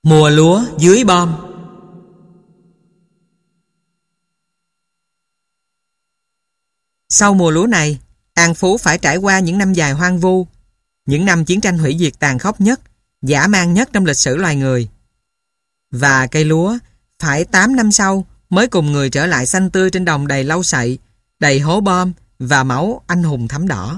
Mùa lúa dưới bom. Sau mùa lúa này, An Phú phải trải qua những năm dài hoang vu, những năm chiến tranh hủy diệt tàn khốc nhất, dã man nhất trong lịch sử loài người. Và cây lúa phải 8 năm sau mới cùng người trở lại xanh tươi trên đồng đầy lau sậy, đầy hố bom và máu anh hùng thấm đỏ.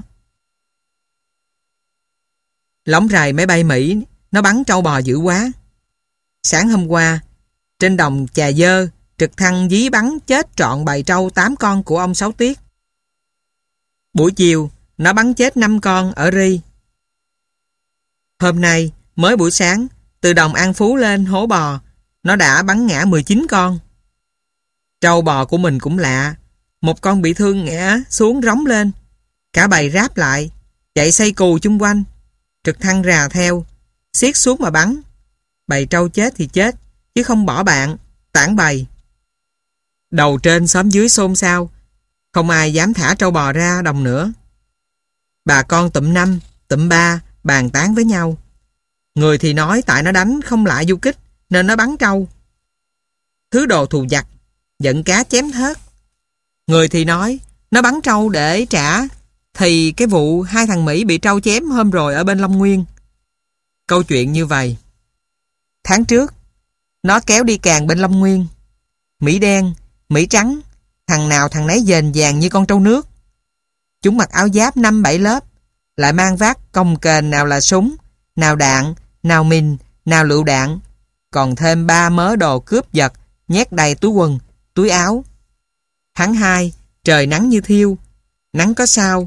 Lóng rày máy bay Mỹ nó bắn trâu bò dữ quá. Sáng hôm qua, trên đồng Chà Dơ, trực thăng dí bắn chết trọn bầy trâu 8 con của ông Sáu Tiết. Buổi chiều, nó bắn chết 5 con ở Ri. Hôm nay, mới buổi sáng, từ đồng An Phú lên hố bò, nó đã bắn ngã 19 con. Trâu bò của mình cũng lạ. Một con bị thương ngã xuống rống lên. Cả bầy ráp lại, chạy xây cù chung quanh. Trực thăng rà theo, xiết xuống mà bắn. Bầy trâu chết thì chết, chứ không bỏ bạn, tản bầy. Đầu trên xóm dưới xôn xao, không ai dám thả trâu bò ra đồng nữa. Bà con tụm 5, tụm 3 bàn tán với nhau. Người thì nói tại nó đánh không lại du kích nên nó bắn trâu. Thứ đồ thù vặt, giận cá chém thớt. Người thì nói nó bắn trâu để trả thì cái vụ 2 thằng Mỹ bị trâu chém hôm rồi ở bên Long Nguyên. Câu chuyện như vậy. Tháng trước, nó kéo đi càng bên Long Nguyên. Mỹ đen, Mỹ trắng, thằng nào thằng nấy dền vàng như con trâu nước. Chúng mặc áo giáp 5-7 lớp, lại mang vác cồng kềnh nào là súng, nào đạn, nào mìn, nào lựu đạn, còn thêm 3 mớ đồ cướp giật nhét đầy túi quần, túi áo. Tháng 2, trời nắng như thiêu, nắng có sao.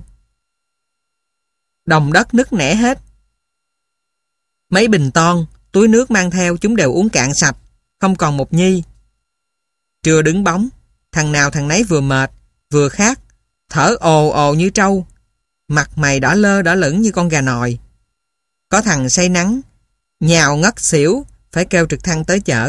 Đồng đất nứt nẻ hết. Mấy bình ton, túi nước mang theo chúng đều uống cạn sạch, không còn một nhi. Trưa đứng bóng, thằng nào thằng nấy vừa mệt, vừa khát, thở ồ ồ như trâu, mặt mày đỏ lơ đỏ lửng như con gà nòi. Có thằng say nắng, nhào ngất xỉu, phải kêu trực thăng tới chở.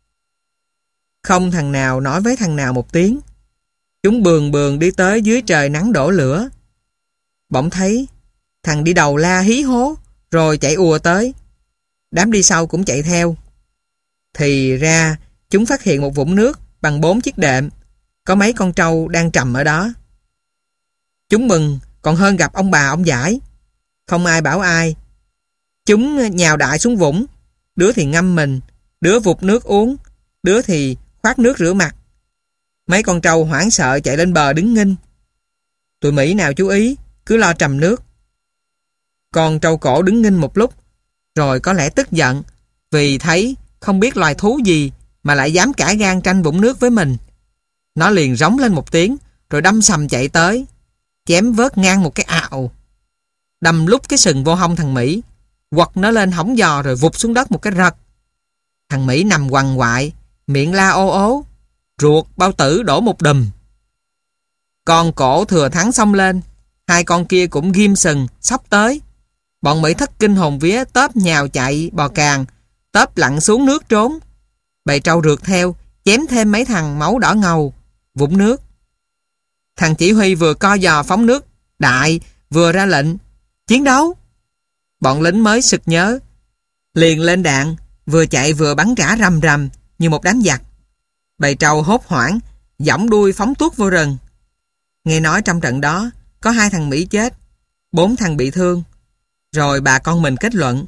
Không thằng nào nói với thằng nào một tiếng. Chúng bườn bườn đi tới dưới trời nắng đổ lửa. Bỗng thấy thằng đi đầu la hí hố, rồi chạy ùa tới. Đám đi sau cũng chạy theo. Thì ra chúng phát hiện một vũng nước bằng 4 chiếc đệm, có mấy con trâu đang trầm ở đó. Chúng mừng còn hơn gặp ông bà ông giải. Không ai bảo ai. Chúng nhào đại xuống vũng, đứa thì ngâm mình, đứa vụt nước uống, đứa thì khoát nước rửa mặt. Mấy con trâu hoảng sợ chạy lên bờ đứng nghinh. Tụi Mỹ nào chú ý, cứ lo trầm nước. Con trâu cổ đứng nghinh một lúc, rồi có lẽ tức giận vì thấy không biết loài thú gì mà lại dám cả gan tranh vũng nước với mình. Nó liền rống lên một tiếng, rồi đâm sầm chạy tới, chém vớt ngang một cái ào, đâm lúc cái sừng vô hông thằng Mỹ, quật nó lên hỏng giò rồi vụt xuống đất một cái rật. Thằng Mỹ nằm quằn quại, miệng la ô ố, ruột bao tử đổ một đùm. Con cổ thừa thắng xông lên, 2 con kia cũng ghim sừng xốc tới. Bọn Mỹ thất kinh hồn vía, tớp nhào chạy bò càng, tớp lặn xuống nước trốn. Bầy trâu rượt theo, chém thêm mấy thằng máu đỏ ngầu, vũng nước. Thằng chỉ huy vừa co giò phóng nước đại, vừa ra lệnh chiến đấu. Bọn lính mới sực nhớ, liền lên đạn, vừa chạy vừa bắn rã rầm rầm như một đám giặc. Bầy trâu hốt hoảng, giỏng đuôi phóng tuốt vô rừng. Nghe nói trong trận đó có 2 thằng Mỹ chết, 4 thằng bị thương. Rồi bà con mình kết luận,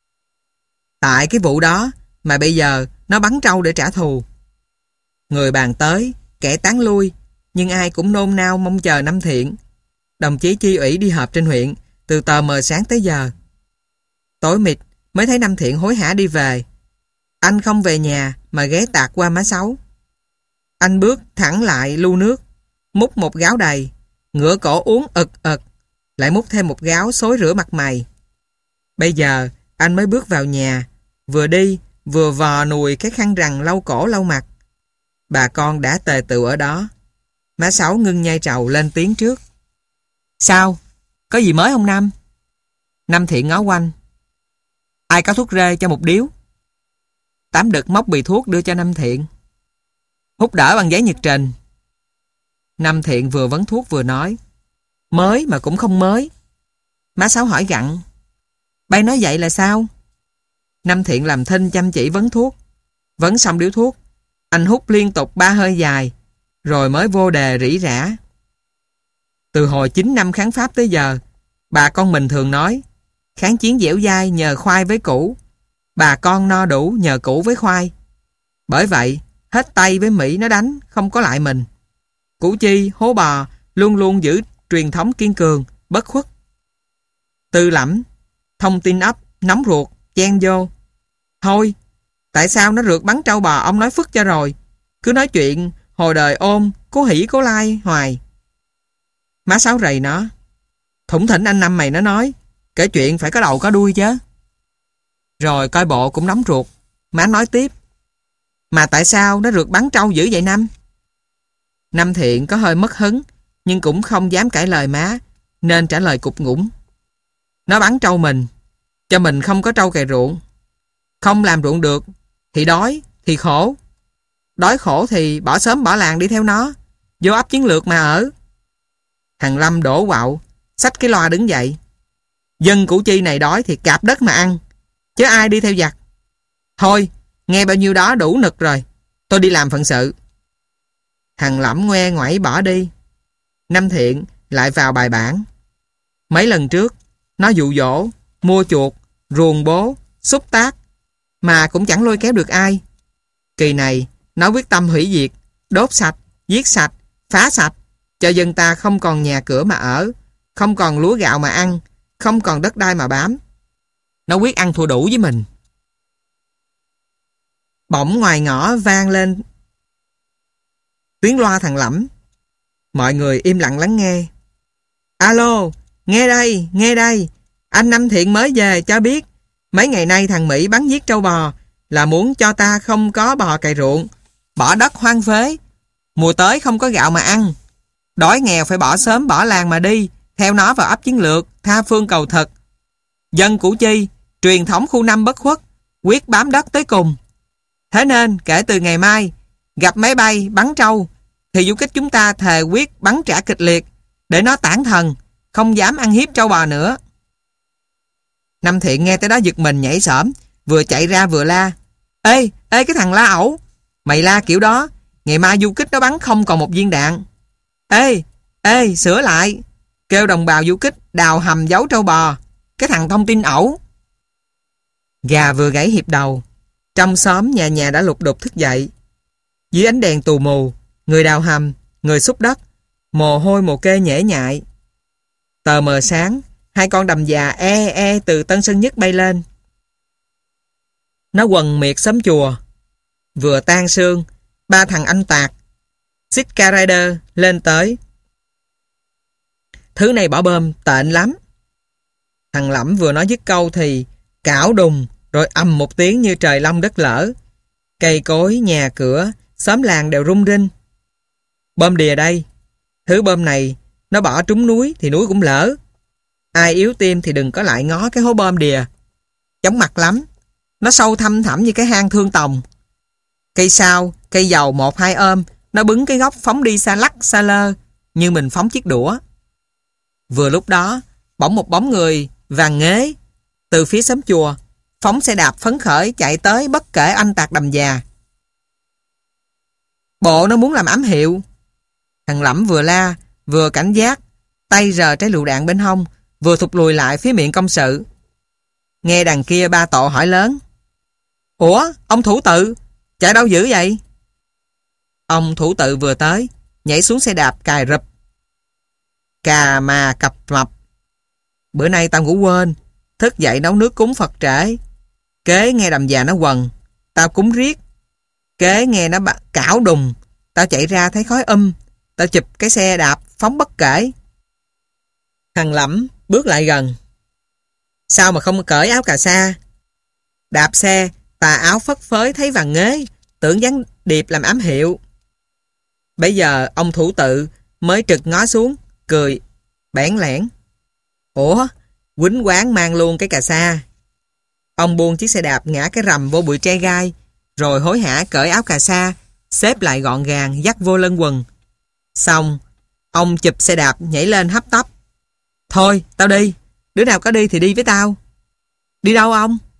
tại cái vụ đó mà bây giờ nó bắn trâu để trả thù. Người bàn tới, kẻ tán lui, nhưng ai cũng nôn nao mong chờ năm Thiện. Đồng chí chi ủy đi họp trên huyện từ tờ mờ sáng tới giờ. Tối mịt mới thấy năm Thiện hối hả đi về. Anh không về nhà mà ghé tạt qua má Sáu. Anh bước thẳng lại lu nước, múc một gáo đầy, ngửa cổ uống ực ực, lại múc thêm một gáo xối rửa mặt mày. Bây giờ anh mới bước vào nhà, vừa đi vừa vò nùi cái khăn rằn lau cổ lau mặt. Bà con đã tề tựu ở đó. Má Sáu ngưng nhai trầu lên tiếng trước. Sao? Có gì mới không Năm? Năm Thiện ngó quanh. Ai có thuốc rê cho một điếu? Tám Đực móc bì thuốc đưa cho Năm Thiện. Hút đỡ bằng giấy nhật trình. Năm Thiện vừa vấn thuốc vừa nói. Mới mà cũng không mới. Má Sáu hỏi gặng. Bay nói vậy là sao? Năm Thiện làm thinh chăm chỉ vấn thuốc. Vấn xong điếu thuốc, anh hút liên tục 3 hơi dài, rồi mới vô đề rỉ rả. Từ hồi 9 năm kháng Pháp tới giờ, bà con mình thường nói, kháng chiến dẻo dai nhờ khoai với củ, bà con no đủ nhờ củ với khoai. Bởi vậy, hết Tây với Mỹ nó đánh, không có lại mình. Củ Chi, Hố Bò luôn luôn giữ truyền thống kiên cường, bất khuất. Tư lẫm, thông tin ấp, nóng ruột, chen vô. Thôi, tại sao nó rượt bắn trâu bò ông nói phức cho rồi. Cứ nói chuyện, hồi đời ôm, cố hỉ cố lai hoài. Má Sáu rầy nó. Thủng thỉnh anh Năm mày nó nói, kể chuyện phải có đầu có đuôi chứ. Rồi coi bộ cũng nóng ruột. Má nói tiếp. Mà tại sao nó rượt bắn trâu dữ vậy Năm? Năm Thiện có hơi mất hứng, nhưng cũng không dám cãi lời má, nên trả lời cục ngủng. Nó bắn trâu mình, cho mình không có trâu cày ruộng. Không làm ruộng được, thì đói, thì khổ. Đói khổ thì bỏ xóm bỏ làng đi theo nó, vô ấp chiến lược mà ở. Thằng Lâm đổ quạo, xách cái loa đứng dậy. Dân Củ Chi này đói thì cạp đất mà ăn, chứ ai đi theo giặc. Thôi, nghe bao nhiêu đó đủ nực rồi, tôi đi làm phận sự. Thằng Lẫm ngoe ngoẩy bỏ đi. Năm Thiện lại vào bài bản. Mấy lần trước, nó dụ dỗ, mua chuột, ruồng bố, xúc tác, mà cũng chẳng lôi kéo được ai. Kỳ này, nó quyết tâm hủy diệt, đốt sạch, giết sạch, phá sạch, cho dân ta không còn nhà cửa mà ở, không còn lúa gạo mà ăn, không còn đất đai mà bám. Nó quyết ăn thua đủ với mình. Bỗng ngoài ngõ vang lên tiếng loa thằng Lẫm. Mọi người im lặng lắng nghe. Alo, nghe đây, anh Năm Thiện mới về cho biết, mấy ngày nay thằng Mỹ bắn giết trâu bò là muốn cho ta không có bò cày ruộng, bỏ đất hoang phế, mùa tới không có gạo mà ăn, đói nghèo phải bỏ xóm bỏ làng mà đi, theo nó vào ấp chiến lược, tha phương cầu thực. Dân Củ Chi, truyền thống khu 5 bất khuất, quyết bám đất tới cùng. Thế nên kể từ ngày mai, gặp máy bay bắn trâu, thì du kích chúng ta thề quyết bắn trả kịch liệt, để nó tản thần, không dám ăn hiếp trâu bò nữa. Năm Thiện nghe tới đó giật mình nhảy xổm, vừa chạy ra vừa la. Ê, cái thằng la ẩu, mày la kiểu đó, ngày mai du kích nó bắn không còn một viên đạn. Ê, sửa lại, kêu đồng bào du kích đào hầm giấu trâu bò, cái thằng thông tin ẩu. Gà vừa gãy hiệp đầu, trong xóm nhà nhà đã lục đục thức dậy. Dưới ánh đèn tù mù, người đào hầm, người xúc đất, mồ hôi mồ kê nhễ nhại. Tờ mờ sáng, hai con đầm già từ Tân Sơn Nhất bay lên. Nó quần miệt xóm chùa. Vừa tan sương, ba thằng anh tạc Sitka Rider lên tới. Thứ này bỏ bơm tện lắm. Thằng Lẫm vừa nói dứt câu thì cảo đùng, rồi ầm một tiếng như trời long đất lở. Cây cối, nhà cửa, xóm làng đều rung rinh. Bơm đìa đây. Thứ bơm này nó bỏ trúng núi thì núi cũng lỡ. Ai yếu tim thì đừng có lại ngó cái hố bơm đìa. Chóng mặt lắm. Nó sâu thăm thẳm như cái hang Thương Tòng. Cây sao, cây dầu 1-2 ôm, nó bứng cái góc phóng đi xa lắc xa lơ, như mình phóng chiếc đũa. Vừa lúc đó, bỗng một bóng người vàng nghế từ phía xóm chùa phóng xe đạp phấn khởi chạy tới bất kể anh tạc đầm già. Bộ nó muốn làm ám hiệu. Thằng Lẫm vừa la vừa cảnh giác, tay rờ trái lựu đạn bên hông, vừa thụt lùi lại phía miệng công sự. Nghe đằng kia ba Tộ hỏi lớn. Ủa, ông thủ tự, chạy đâu dữ vậy? Ông thủ tự vừa tới, nhảy xuống xe đạp cài rụp. Cà mà cặp mập. Bữa nay tao ngủ quên, thức dậy nấu nước cúng Phật trễ. Kế nghe đầm già nó quần, tao cúng riết. Kế nghe nó cảo đùng, tao chạy ra thấy khói tao chụp cái xe đạp phóng bất kể. Thằng Lẫm bước lại gần. Sao mà không cởi áo cà sa? Đạp xe, tà áo phất phới thấy vàng nghế, tưởng gián điệp làm ám hiệu. Bây giờ ông thủ tự mới trực ngó xuống, cười bẽn lẽn. Ủa, quýnh quán mang luôn cái cà sa. Ông buông chiếc xe đạp ngã cái rầm vô bụi tre gai, rồi hối hả cởi áo cà sa, xếp lại gọn gàng dắt vô lưng quần. Xong, ông chụp xe đạp nhảy lên hấp tấp. Thôi, tao đi. Đứa nào có đi thì đi với tao. Đi đâu ông?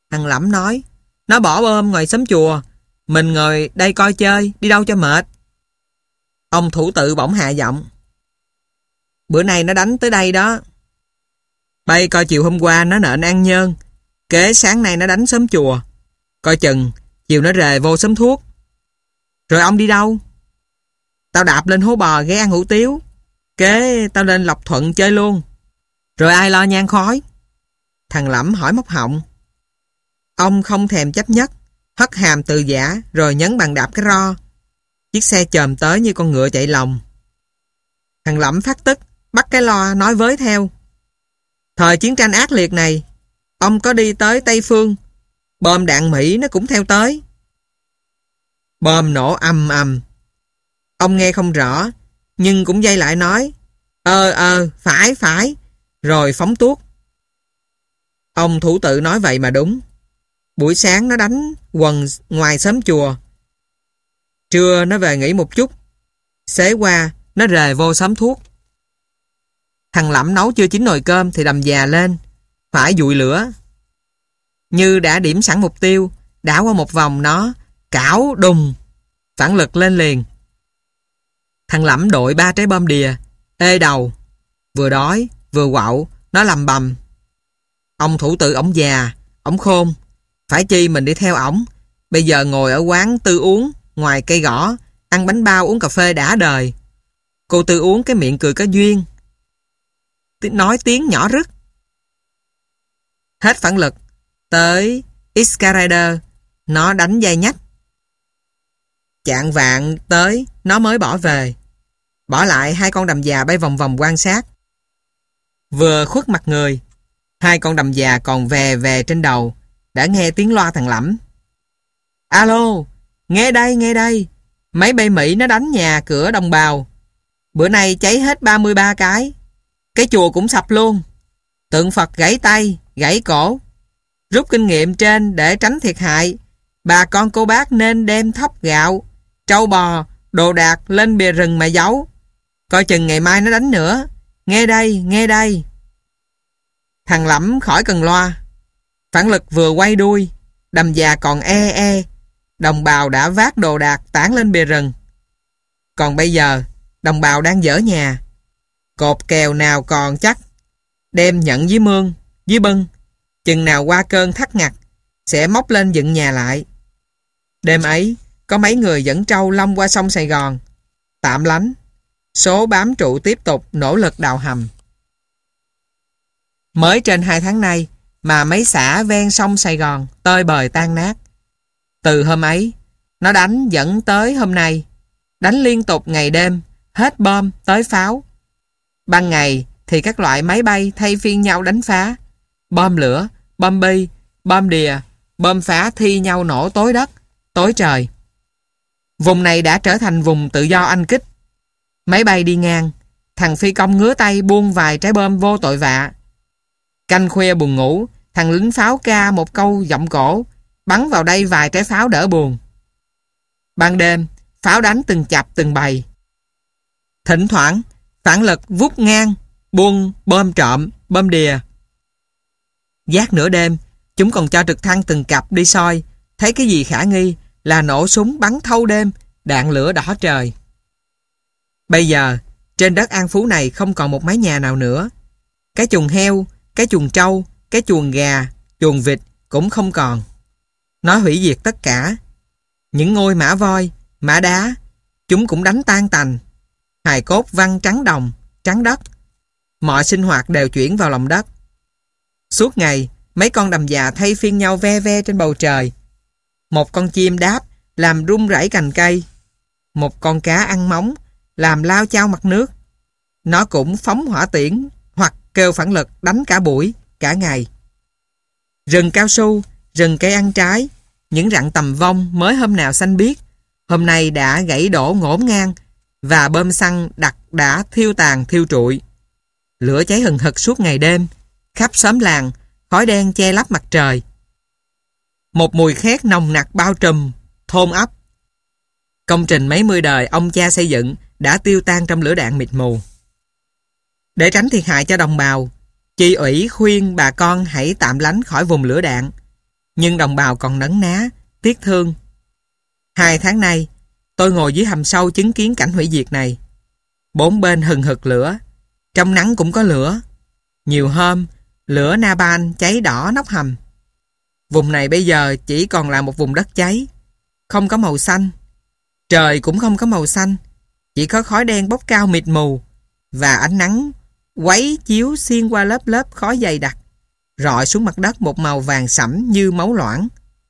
Thằng Lẫm nói, nó bỏ bom ngoài xóm chùa, mình ngồi đây coi chơi, đi đâu cho mệt. Ông thủ tự bỗng hạ giọng, bữa nay nó đánh tới đây đó. Bay coi chiều hôm qua nó nện An Nhơn, kế sáng nay nó đánh xóm chùa. Coi chừng, chiều nó rề vô xóm thuốc. Rồi ông đi đâu? Tao đạp lên hố bò ghé ăn hủ tiếu, kế tao lên Lộc Thuận chơi luôn. Rồi ai lo nhang khói? Thằng Lẫm hỏi móc họng. Ông không thèm chấp nhất, hất hàm từ giả rồi nhấn bàn đạp cái ro. Chiếc xe chồm tới như con ngựa chạy lòng. Thằng Lẫm phát tức, bắt cái loa nói với theo. Thời chiến tranh ác liệt này, ông có đi tới Tây Phương, bom đạn Mỹ nó cũng theo tới. Bom nổ ầm ầm. Ông nghe không rõ, nhưng cũng dây lại nói, phải, rồi phóng tuốt. Ông thủ tự nói vậy mà đúng. Buổi sáng nó đánh quần ngoài xóm chùa, trưa nó về nghỉ một chút, xế qua nó rề vô xóm thuốc. Thằng Lẫm nấu chưa chín nồi cơm thì đầm già lên, phải dụi lửa. Như đã điểm sẵn mục tiêu, đảo qua một vòng nó cảo đùng, phản lực lên liền. Thằng Lẫm đội 3 trái bom đìa, ê đầu, vừa đói vừa quạo, nó lầm bầm. Ông thủ tự ổng già, ổng khôn, phải chi mình đi theo ổng. Bây giờ ngồi ở quán Tư uống ngoài cây gõ, ăn bánh bao uống cà phê đã đời. Cô Tư uống cái miệng cười có duyên, nói tiếng nhỏ rứt. Hết phản lực, tới Excalibur, nó đánh dây nhách. Chạng vạng tới, nó mới bỏ về. Bỏ lại 2 con đầm già bay vòng vòng quan sát. Vừa khuất mặt người, 2 con đầm già còn về trên đầu, đã nghe tiếng loa thằng Lẫm. Alo, nghe đây, máy bay Mỹ nó đánh nhà cửa đồng bào. Bữa nay cháy hết 33 cái chùa cũng sập luôn. Tượng Phật gãy tay, gãy cổ. Rút kinh nghiệm trên để tránh thiệt hại, bà con cô bác nên đem thóc gạo, trâu bò, đồ đạc lên bìa rừng mà giấu. Coi chừng ngày mai nó đánh nữa. Nghe đây. Thằng Lẫm khỏi cần loa. Phản lực vừa quay đuôi, đầm già còn đồng bào đã vác đồ đạc tản lên bìa rừng. Còn bây giờ, đồng bào đang dỡ nhà. Cột kèo nào còn chắc, đem nhận dưới mương, dưới bưng. Chừng nào qua cơn thắt ngặt, sẽ móc lên dựng nhà lại. Đêm ấy, có mấy người dẫn trâu long qua sông Sài Gòn, tạm lánh. Số bám trụ tiếp tục nỗ lực đào hầm. Mới trên 2 tháng nay mà mấy xã ven sông Sài Gòn tơi bời tan nát. Từ hôm ấy, nó đánh dẫn tới hôm nay. Đánh liên tục ngày đêm, hết bom tới pháo. Ban ngày thì các loại máy bay thay phiên nhau đánh phá. Bom lửa, bom bi, bom đìa, bom phá thi nhau nổ tối đất, tối trời. Vùng này đã trở thành vùng tự do anh kích. Máy bay đi ngang, thằng phi công ngứa tay buông vài trái bom vô tội vạ. Canh khuya buồn ngủ, thằng lính pháo ca một câu giọng cổ, bắn vào đây vài trái pháo đỡ buồn. Ban đêm, pháo đánh từng chập từng bầy. Thỉnh thoảng, phản lực vút ngang, buông bom trộm, bom đìa. Giác nửa đêm, chúng còn cho trực thăng từng cặp đi soi, thấy cái gì khả nghi là nổ súng bắn thâu đêm, đạn lửa đỏ trời. Bây giờ, trên đất An Phú này không còn một mái nhà nào nữa. Cái chuồng heo, cái chuồng trâu, cái chuồng gà, chuồng vịt cũng không còn. Nó hủy diệt tất cả. Những ngôi mã voi, mã đá, chúng cũng đánh tan tành. Hài cốt văng trắng đồng, trắng đất. Mọi sinh hoạt đều chuyển vào lòng đất. Suốt ngày, mấy con đầm già thay phiên nhau ve ve trên bầu trời. Một con chim đáp làm rung rẩy cành cây. Một con cá ăn móng làm lao chao mặt nước. Nó cũng phóng hỏa tiễn hoặc kêu phản lực đánh cả buổi, cả ngày. Rừng cao su, rừng cây ăn trái, những rặng tầm vong mới hôm nào xanh biếc, hôm nay đã gãy đổ ngổn ngang và bơm xăng đặc đã thiêu tàn thiêu trụi. Lửa cháy hừng hực suốt ngày đêm, khắp xóm làng, khói đen che lấp mặt trời. Một mùi khét nồng nặc bao trùm, thôn ấp. Công trình mấy mươi đời ông cha xây dựng đã tiêu tan trong lửa đạn mịt mù. Để tránh thiệt hại cho đồng bào, chị ủy khuyên bà con hãy tạm lánh khỏi vùng lửa đạn. Nhưng đồng bào còn nấn ná, tiếc thương. 2 tháng nay, tôi ngồi dưới hầm sâu chứng kiến cảnh hủy diệt này. 4 bên hừng hực lửa, trong nắng cũng có lửa. Nhiều hôm, lửa Napalm cháy đỏ nóc hầm. Vùng này bây giờ chỉ còn là một vùng đất cháy, không có màu xanh. Trời cũng không có màu xanh, chỉ có khói đen bốc cao mịt mù và ánh nắng quấy chiếu xuyên qua lớp lớp khói dày đặc, rọi xuống mặt đất một màu vàng sẫm như máu loãng.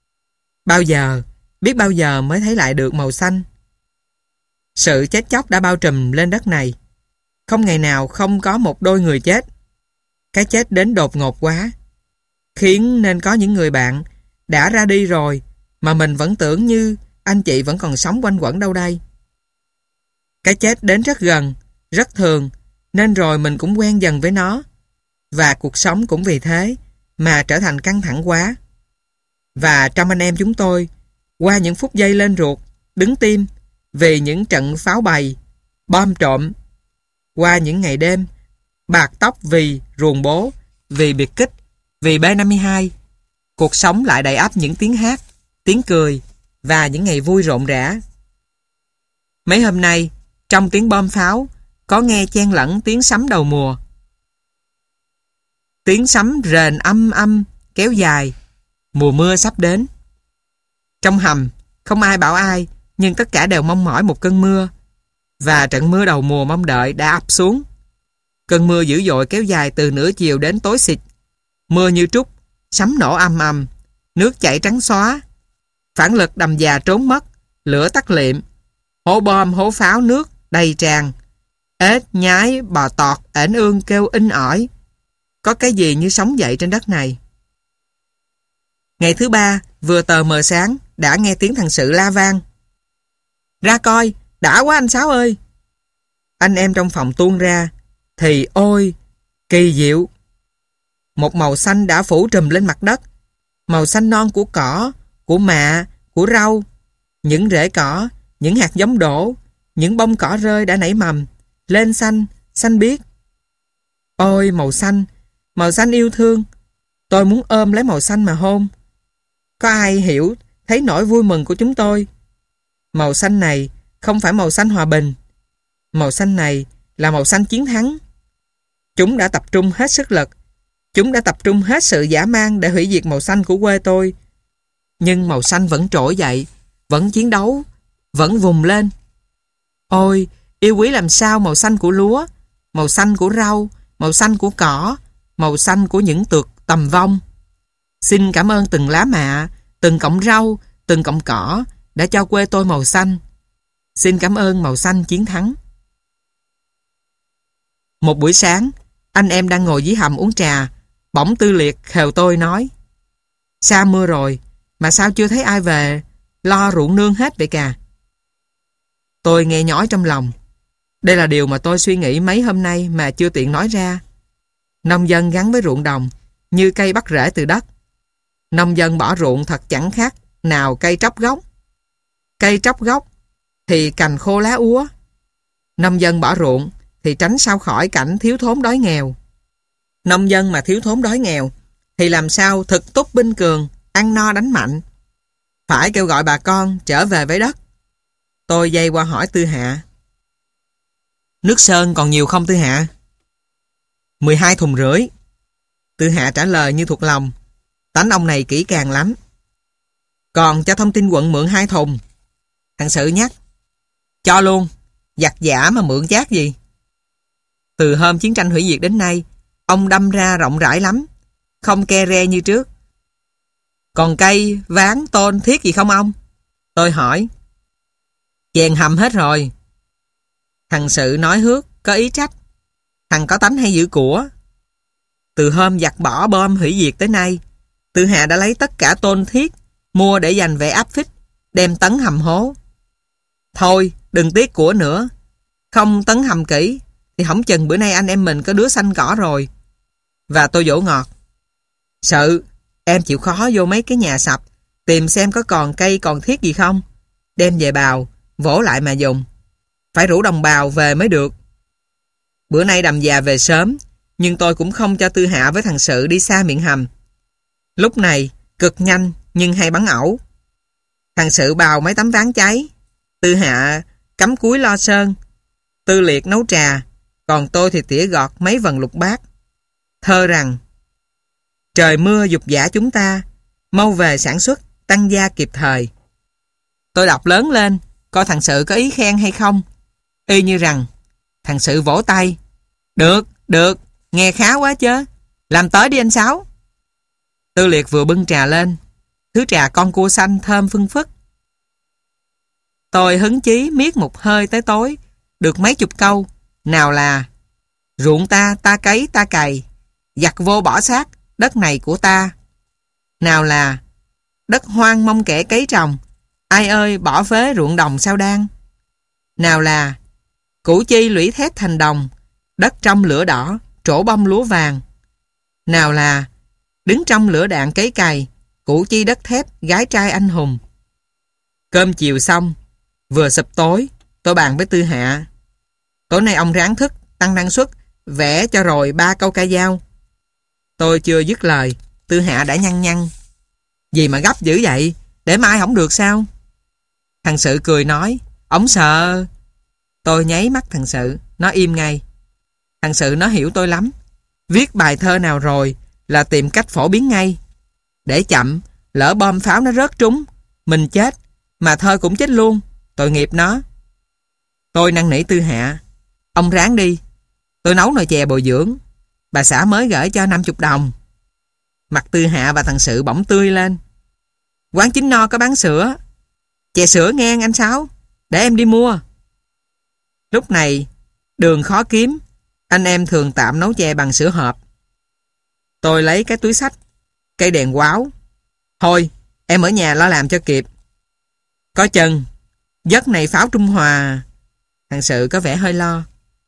Biết bao giờ mới thấy lại được màu xanh. Sự chết chóc đã bao trùm lên đất này. Không ngày nào không có một đôi người chết. Cái chết đến đột ngột quá, khiến nên có những người bạn đã ra đi rồi mà mình vẫn tưởng như anh chị vẫn còn sống quanh quẩn đâu đây. Cái chết đến rất gần, rất thường, nên rồi mình cũng quen dần với nó. Và cuộc sống cũng vì thế mà trở thành căng thẳng quá. Và trong anh em chúng tôi, qua những phút giây lên ruột, đứng tim vì những trận pháo bày, bom trộm, qua những ngày đêm bạc tóc vì ruồng bố, vì biệt kích, vì B-52, cuộc sống lại đầy ắp những tiếng hát, tiếng cười và những ngày vui rộn rã. Mấy hôm nay, trong tiếng bom pháo, có nghe chen lẫn tiếng sấm đầu mùa. Tiếng sấm rền âm âm, kéo dài, mùa mưa sắp đến. Trong hầm, không ai bảo ai, nhưng tất cả đều mong mỏi một cơn mưa. Và trận mưa đầu mùa mong đợi đã ập xuống. Cơn mưa dữ dội kéo dài từ nửa chiều đến tối xịt. Mưa như trút, sấm nổ ầm ầm, nước chảy trắng xóa. Phản lực đầm già trốn mất, lửa tắt liệm. Hố bom, hố pháo nước đầy tràn. Ếch, nhái, bò tọt, ểnh ương kêu inh ỏi. Có cái gì như sống dậy trên đất này. Ngày thứ 3, vừa tờ mờ sáng, đã nghe tiếng thằng Sự la vang. Ra coi, đã quá anh Sáu ơi. Anh em trong phòng tuôn ra, thì ôi, kỳ diệu. Một màu xanh đã phủ trùm lên mặt đất. Màu xanh non của cỏ, của mạ, của rau. Những rễ cỏ, những hạt giống đổ, những bông cỏ rơi đã nảy mầm, lên xanh, xanh biếc. Ôi, màu xanh yêu thương. Tôi muốn ôm lấy màu xanh mà hôn. Có ai hiểu, thấy nỗi vui mừng của chúng tôi. Màu xanh này không phải màu xanh hòa bình. Màu xanh này là màu xanh chiến thắng. Chúng đã tập trung hết sức lực. Chúng đã tập trung hết sự dã man để hủy diệt màu xanh của quê tôi. Nhưng màu xanh vẫn trỗi dậy, vẫn chiến đấu, vẫn vùng lên. Ôi, yêu quý làm sao màu xanh của lúa, màu xanh của rau, màu xanh của cỏ, màu xanh của những tược tầm vong. Xin cảm ơn từng lá mạ, từng cọng rau, từng cọng cỏ đã cho quê tôi màu xanh. Xin cảm ơn màu xanh chiến thắng. Một buổi sáng, anh em đang ngồi dưới hầm uống trà, bỗng Tư Liệt khều tôi nói: Sa mưa rồi, mà sao chưa thấy ai về lo ruộng nương hết vậy cả? Tôi nghe nhói trong lòng. Đây là điều mà tôi suy nghĩ mấy hôm nay mà chưa tiện nói ra. Nông dân gắn với ruộng đồng như cây bắt rễ từ đất. Nông dân bỏ ruộng thật chẳng khác nào cây tróc gốc. Cây tróc gốc thì cành khô lá úa. Nông dân bỏ ruộng thì tránh sao khỏi cảnh thiếu thốn đói nghèo. Nông dân mà thiếu thốn đói nghèo thì làm sao thực túc binh cường, ăn no đánh mạnh. Phải kêu gọi bà con trở về với đất. Tôi dây qua hỏi Tư Hạ: Nước sơn còn nhiều không Tư Hạ? 12 thùng rưỡi. Tư Hạ trả lời như thuộc lòng. Tánh ông này kỹ càng lắm. Còn cho thông tin quận mượn 2 thùng. Thằng Sự nhắc: Cho luôn, giặt giả mà mượn chát gì. Từ hôm chiến tranh hủy diệt đến nay, ông đâm ra rộng rãi lắm, không ke re như trước. Còn cây, ván, tôn, thiết gì không ông? Tôi hỏi. Chèn hầm hết rồi. Thằng Sự nói hước, có ý trách. Thằng có tánh hay giữ của. Từ hôm giặt bỏ bom hủy diệt tới nay, Tư Hạ đã lấy tất cả tôn thiết mua để dành về áp phích, đem tấn hầm hố. Thôi, đừng tiếc của nữa. Không tấn hầm kỹ thì hỏng chừng bữa nay anh em mình có đứa xanh cỏ rồi. Và tôi dỗ ngọt: Sự, em chịu khó vô mấy cái nhà sập, tìm xem có còn cây còn thiết gì không. Đem về bào, vỗ lại mà dùng. Phải rủ đồng bào về mới được. Bữa nay đầm già về sớm, nhưng tôi cũng không cho Tư Hạ với thằng Sự đi xa miệng hầm. Lúc này, cực nhanh nhưng hay bắn ẩu. Thằng Sự bào mấy tấm ván cháy, Tư Hạ cắm cúi lo sơn, Tư Liệt nấu trà, còn tôi thì tỉa gọt mấy vần lục bát. Thơ rằng: trời mưa dục dã chúng ta, mau về sản xuất, tăng gia kịp thời. Tôi đọc lớn lên, coi thằng Sự có ý khen hay không. Y như rằng thằng Sự vỗ tay: được, được, nghe khá quá chứ. Làm tới đi anh Sáu. Tư Liệt vừa bưng trà lên, thứ trà con cua xanh thơm phưng phức. Tôi hứng chí miết một hơi tới tối, được mấy chục câu. Nào là: ruộng ta, ta cấy, ta cày, giặt vô bỏ xác, đất này của ta. Nào là: đất hoang mong kẻ cấy trồng, ai ơi bỏ phế ruộng đồng sao đang. Nào là: củ chi lũy thép thành đồng, đất trong lửa đỏ, trổ bông lúa vàng. Nào là: đứng trong lửa đạn cấy cày, củ chi đất thép, gái trai anh hùng. Cơm chiều xong, vừa sụp tối, tôi bàn với Tư Hạ: tối nay ông ráng thức, tăng năng suất, vẽ cho rồi 3 câu ca dao. Tôi chưa dứt lời, Tư Hạ đã nhăn nhăn: gì mà gấp dữ vậy, để mai không được sao? Thằng Sự cười nói: ổng sợ. Tôi nháy mắt thằng Sự, nó im ngay. Thằng Sự nó hiểu tôi lắm. Viết bài thơ nào rồi là tìm cách phổ biến ngay. Để chậm, lỡ bom pháo nó rớt trúng, mình chết, mà thơ cũng chết luôn, tội nghiệp nó. Tôi năn nỉ Tư Hạ: ông ráng đi, tôi nấu nồi chè bồi dưỡng, bà xã mới gửi cho 50 đồng. Mặt Tư Hạ và thằng Sự bỗng tươi lên. Quán Chính No có bán sữa, chè sữa ngang anh Sáu, để em đi mua. Lúc này đường khó kiếm, anh em thường tạm nấu chè bằng sữa hộp. Tôi lấy cái túi xách, cây đèn quáo. Thôi em ở nhà lo làm cho kịp. Có chừng giấc này pháo Trung Hòa. Thằng Sự có vẻ hơi lo.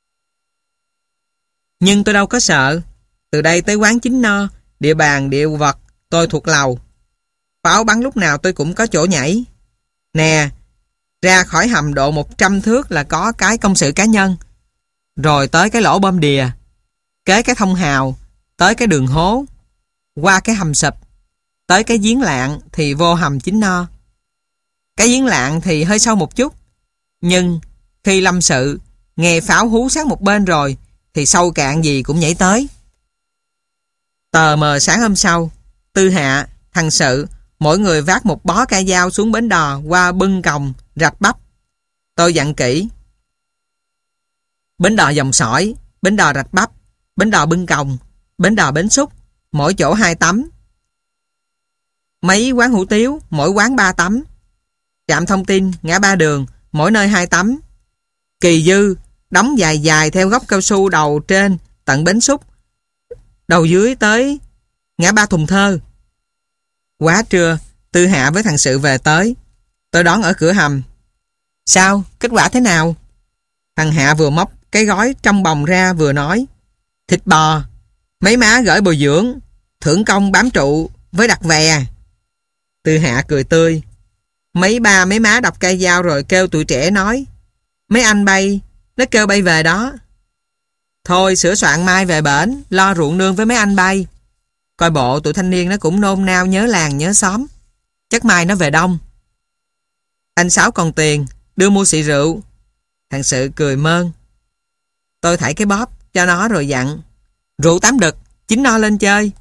Nhưng tôi đâu có sợ. Từ đây tới quán Chính No, địa bàn địa vật tôi thuộc lầu. Pháo bắn lúc nào tôi cũng có chỗ nhảy. Nè, ra khỏi hầm độ 100 thước là có cái công sự cá nhân, rồi tới cái lỗ bom đìa, kế cái thông hào, tới cái đường hố, qua cái hầm sụp, tới cái giếng lạng thì vô hầm Chính No. Cái giếng lạng thì hơi sâu một chút, nhưng khi lâm sự nghe pháo hú sát một bên rồi thì sâu cạn gì cũng nhảy tới. Tờ mờ sáng hôm sau, Tư Hạ, thằng Sự, mỗi người vác một bó ca dao xuống bến đò qua Bưng Còng, Rạch Bắp. Tôi dặn kỹ: bến đò Dòng Sỏi, bến đò Rạch Bắp, bến đò Bưng Còng, bến đò Bến Xúc, mỗi chỗ 2 tấm. Mấy quán hủ tiếu, mỗi quán 3 tấm. Trạm thông tin, ngã ba đường, mỗi nơi 2 tấm. Kỳ dư, đóng dài dài theo gốc cao su đầu trên tận Bến Xúc, đầu dưới tới ngã ba Thùng Thơ. Quá trưa, Tư Hạ với thằng Sự về tới. Tôi đón ở cửa hầm. Sao? Kết quả thế nào? Thằng Hạ vừa móc cái gói trong bồng ra vừa nói: thịt bò, mấy má gửi bồi dưỡng, thưởng công bám trụ với đặt vè. Tư Hạ cười tươi: mấy ba mấy má đọc ca dao rồi kêu tụi trẻ nói: mấy anh bay, nó kêu bay về đó. Thôi sửa soạn mai về bển, lo ruộng nương với mấy anh bay. Coi bộ tụi thanh niên nó cũng nôn nao nhớ làng nhớ xóm. Chắc mai nó về đông. Anh Sáu còn tiền, đưa mua xị rượu. Thằng Sự cười mơn. Tôi thảy cái bóp cho nó rồi dặn: rượu 8 đực, Chính No lên chơi.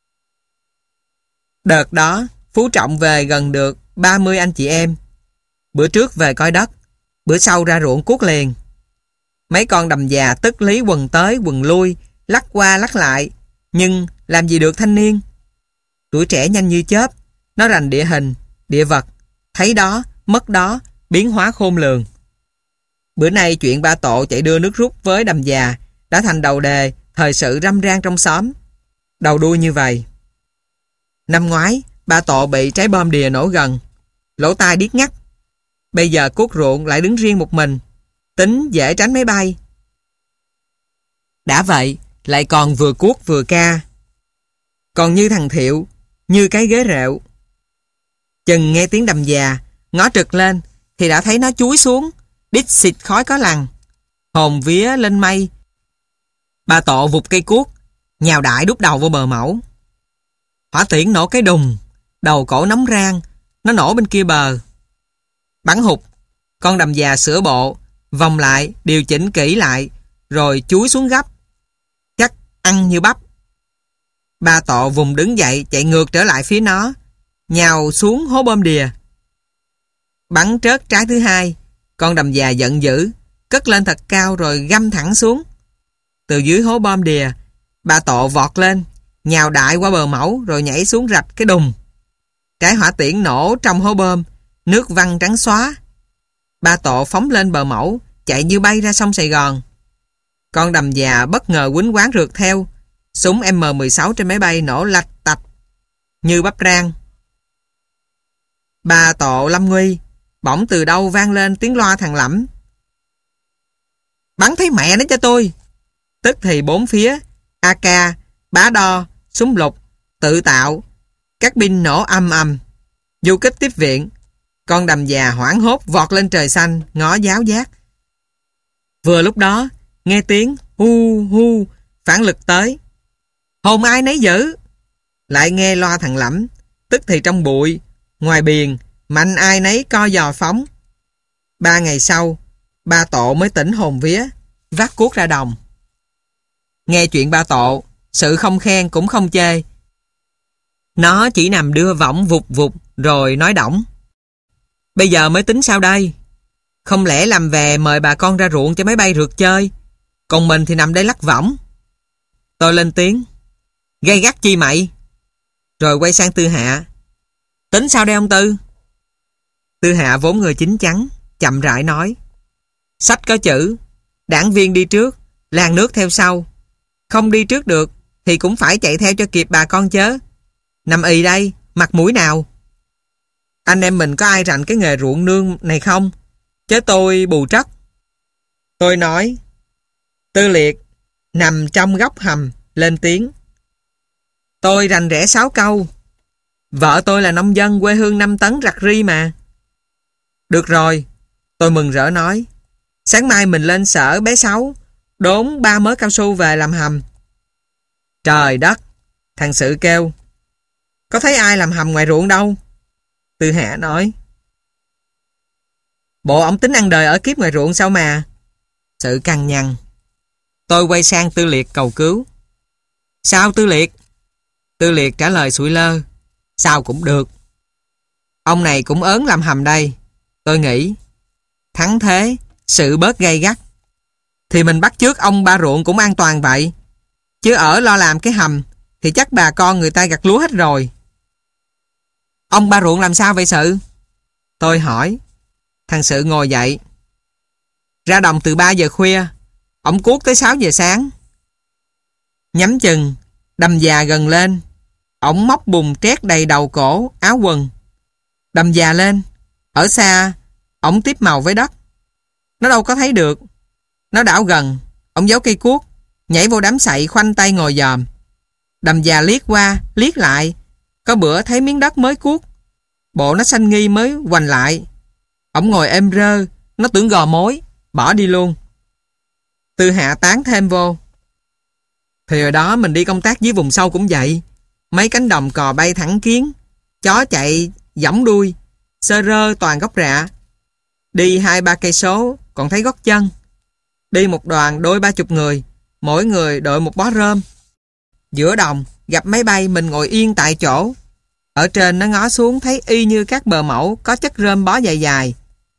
Đợt đó Phú Trọng về gần được 30 anh chị em. Bữa trước về coi đất, bữa sau ra ruộng cuốc liền. Mấy con đầm già tức lý quần tới quần lui, lắc qua lắc lại, nhưng làm gì được thanh niên. Tuổi trẻ nhanh như chớp, nó rành địa hình, địa vật, thấy đó, mất đó, biến hóa khôn lường. Bữa nay chuyện ba Tộ chạy đưa nước rút với đầm già đã thành đầu đề thời sự râm ran trong xóm. Đầu đuôi như vậy: năm ngoái ba Tộ bị trái bom đìa nổ gần, lỗ tai điếc ngắt. Bây giờ cuốc ruộng lại đứng riêng một mình, tính dễ tránh máy bay. Đã vậy lại còn vừa cuốc vừa ca. Còn như thằng Thiệu, như cái ghế rệu. Chừng nghe tiếng đầm già, ngó trực lên thì đã thấy nó chúi xuống, đít xịt khói có lằn, hồn vía lên mây. Ba Tộ vụt cây cuốc, nhào đại đút đầu vô bờ mẫu. Hỏa tiễn nổ cái đùng, Đầu cổ nóng rang, nó nổ bên kia bờ. Bắn hụt, con đầm già sửa bộ, vòng lại, điều chỉnh kỹ lại, rồi chúi xuống gấp. Chắc ăn như bắp. Ba Tọ vùng đứng dậy, chạy ngược trở lại phía nó, nhào xuống hố bom đìa. Bắn trớt trái thứ hai, con đầm già giận dữ, cất lên thật cao rồi găm thẳng xuống. Từ dưới hố bom đìa, ba Tọ vọt lên, nhào đại qua bờ mẫu rồi nhảy xuống rạch cái đùng. Trái hỏa tiễn nổ trong hố bom, nước văng trắng xóa. Ba Tọ phóng lên bờ mẫu, chạy như bay ra sông Sài Gòn. Con đầm già bất ngờ quýnh quáng rượt theo, súng M16 trên máy bay nổ lạch tạch như bắp rang. Ba Tọ lâm nguy, bỗng từ đâu vang lên tiếng loa thằng Lẫm: "Bắn thấy mẹ nó cho tôi!" Tức thì bốn phía, AK, bá đo, súng lục, tự tạo, các pin nổ ầm ầm. Du kích tiếp viện. Con đầm già hoảng hốt vọt lên trời xanh, ngó giáo giác. Vừa lúc đó, nghe tiếng hu hu, phản lực tới. Hồn ai nấy giữ. Lại nghe loa thằng Lẫm. Tức thì trong bụi, ngoài biển, mạnh ai nấy co giò phóng. 3 ngày sau, ba Tọ mới tỉnh hồn vía, vác cuốc ra đồng. Nghe chuyện ba Tọ, sự không khen cũng không chê. Nó chỉ nằm đưa võng vụt vụt rồi nói đỏng: "Bây giờ mới tính sao đây? Không lẽ làm về mời bà con ra ruộng cho máy bay rượt chơi, còn mình thì nằm đây lắc võng?" Tôi lên tiếng: "Gay gắt chi mày?" Rồi quay sang Tư Hạ: "Tính sao đây ông Tư?" Tư Hạ vốn người chín chắn, chậm rãi nói: "Sách có chữ, đảng viên đi trước, làng nước theo sau. Không đi trước được thì cũng phải chạy theo cho kịp bà con chớ. Nằm ì đây, mặt mũi nào? Anh em mình có ai rành cái nghề ruộng nương này không? Chứ tôi bù trất." Tôi nói. Tư Liệt nằm trong góc hầm lên tiếng: "Tôi rành rẽ 6 câu. Vợ tôi là nông dân quê hương 5 tấn rặt ri mà." "Được rồi," tôi mừng rỡ nói. "Sáng mai mình lên sở bé Sáu, đốn 3 mớ cao su về làm hầm." "Trời đất," thằng Sự kêu, "có thấy ai làm hầm ngoài ruộng đâu." Tư Hạ nói: "Bộ ổng tính ăn đời ở kiếp ngoài ruộng sao mà." Sự cằn nhằn. Tôi quay sang Tư Liệt cầu cứu: "Sao Tư Liệt?" Tư Liệt trả lời sụi lơ: "Sao cũng được. Ông này cũng ớn làm hầm đây." Tôi nghĩ thắng thế, Sự bớt gay gắt. Thì mình bắt chước ông ba ruộng cũng an toàn vậy. Chứ ở lo làm cái hầm thì chắc bà con người ta gặt lúa hết rồi. "Ông ba ruộng làm sao vậy Sự?" Tôi hỏi. Thằng Sự ngồi dậy. "Ra đồng từ 3 giờ khuya, ổng cuốc tới 6 giờ sáng. Nhắm chừng, đầm già gần lên, ổng móc bùn trét đầy đầu cổ, áo quần. Đầm già lên, ở xa, ổng tiếp màu với đất. Nó đâu có thấy được. Nó đảo gần, ổng giấu cây cuốc, nhảy vô đám sậy khoanh tay ngồi dòm. Đầm già liếc qua, liếc lại, có bữa thấy miếng đất mới cuốc, bộ nó xanh nghi mới hoành lại. Ổng ngồi êm rơ, nó tưởng gò mối, bỏ đi luôn." Tư Hạ tán thêm vô: "Thì hồi đó mình đi công tác dưới vùng sâu cũng vậy. Mấy cánh đồng cò bay thẳng kiến, chó chạy giỏng đuôi, sơ rơ toàn gốc rạ. Đi 2-3 cây số còn thấy gót chân. Đi một đoàn đôi 30 người, mỗi người đội một bó rơm. Giữa đồng gặp máy bay mình ngồi yên tại chỗ. Ở trên nó ngó xuống thấy y như các bờ mẫu có chất rơm bó dài dài."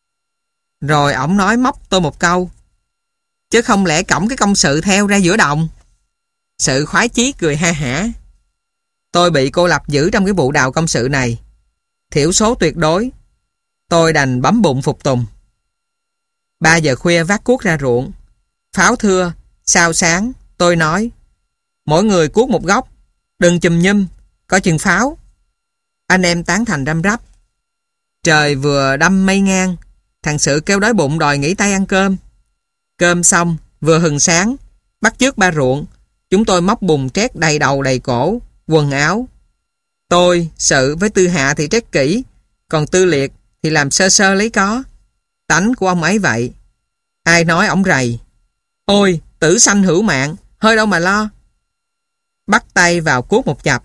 Rồi ổng nói móc tôi một câu: "Chứ không lẽ cõng cái công sự theo ra giữa đồng?" Sự khoái chí cười ha hả. Tôi bị cô lập giữ trong cái vụ đào công sự này. Thiểu số tuyệt đối. Tôi đành bấm bụng phục tùng. 3 giờ khuya vác cuốc ra ruộng. Pháo thưa, sao sáng, tôi nói: "Mỗi người cuốc một góc, đừng chùm nhum, có chừng pháo." Anh em tán thành răm rắp. Trời vừa đâm mây ngang, thằng Sự kêu đói bụng đòi nghỉ tay ăn cơm. Cơm xong, vừa hừng sáng, bắt chước ba ruộng, chúng tôi móc bùn trét đầy đầu đầy cổ, quần áo. Tôi, Sự với Tư Hạ thì trét kỹ, còn Tư Liệt thì làm sơ sơ lấy có. Tánh của ông ấy vậy. Ai nói ổng rầy: "Ôi, tử sanh hữu mạng, hơi đâu mà lo." Bắt tay vào cuốc một chập,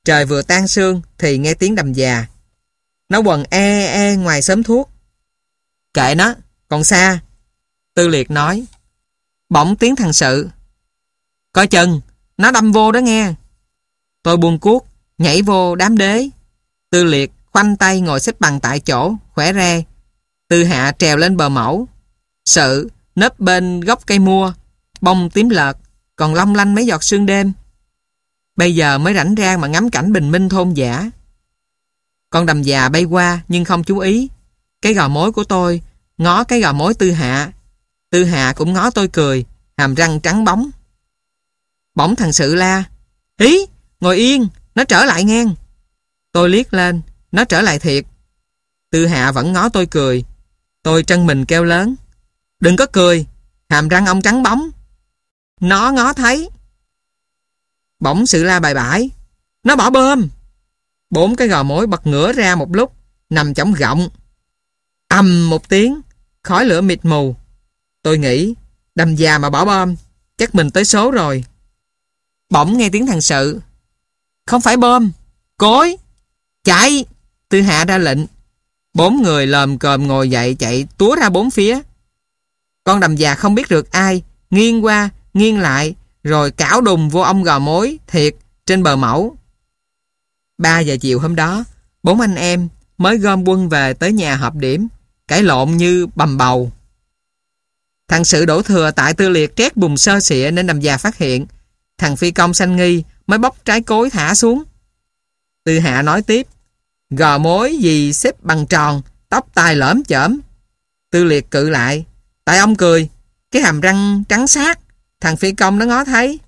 Trời vừa tan sương thì nghe tiếng đầm già. Nó quần ngoài xóm thuốc. Kệ nó, còn xa. Tư Liệt nói. Bỗng tiếng thằng Sự. Coi chừng, nó đâm vô đó nghe. Tôi buông cuốc, nhảy vô đám đế. Tư Liệt khoanh tay ngồi xếp bằng tại chỗ, khỏe re. Tư Hạ trèo lên bờ mẫu. Sự nấp bên gốc cây mua, bông tím lợt, còn long lanh mấy giọt sương đêm. Bây giờ mới rảnh rang mà ngắm cảnh bình minh thôn dã. Con đầm già bay qua nhưng không chú ý. Cái gò mối của tôi ngó cái gò mối Tư Hạ. Tư Hạ cũng ngó tôi cười, hàm răng trắng bóng. Bỗng thằng Sự la. Ý, ngồi yên, nó trở lại ngang. Tôi liếc lên, nó trở lại thiệt. Tư Hạ vẫn ngó tôi cười. Tôi trân mình kêu lớn. Đừng có cười, hàm răng ông trắng bóng. Nó ngó thấy. Bỗng Sự la bài bãi. Nó bỏ bơm. 4 cái gò mối bật ngửa ra một lúc, nằm chổng gọng. Ầm một tiếng, khói lửa mịt mù. Tôi nghĩ, đầm già mà bỏ bom, chắc mình tới số rồi. Bỗng nghe tiếng thằng Sự. Không phải bom, cối. Chạy. Tư Hạ ra lệnh. 4 người lồm cồm ngồi dậy chạy túa ra 4 phía. Con đầm già không biết rượt ai, nghiêng qua, nghiêng lại, rồi cảo đùng vô ông gò mối thiệt trên bờ mẫu. 3 giờ chiều hôm đó, 4 anh em mới gom quân về tới nhà họp điểm, cãi lộn như bầm bầu. Thằng Sự đổ thừa tại Tư Liệt trét bùm sơ xịa nên đầm già phát hiện. Thằng phi công sanh nghi mới bóc trái cối thả xuống. Tư Hạ nói tiếp. Gò mối gì xếp bằng tròn, tóc tai lởm chởm. Tư Liệt cự lại. Tại ông cười, cái hàm răng trắng xác. Thằng phi công nó ngó thấy.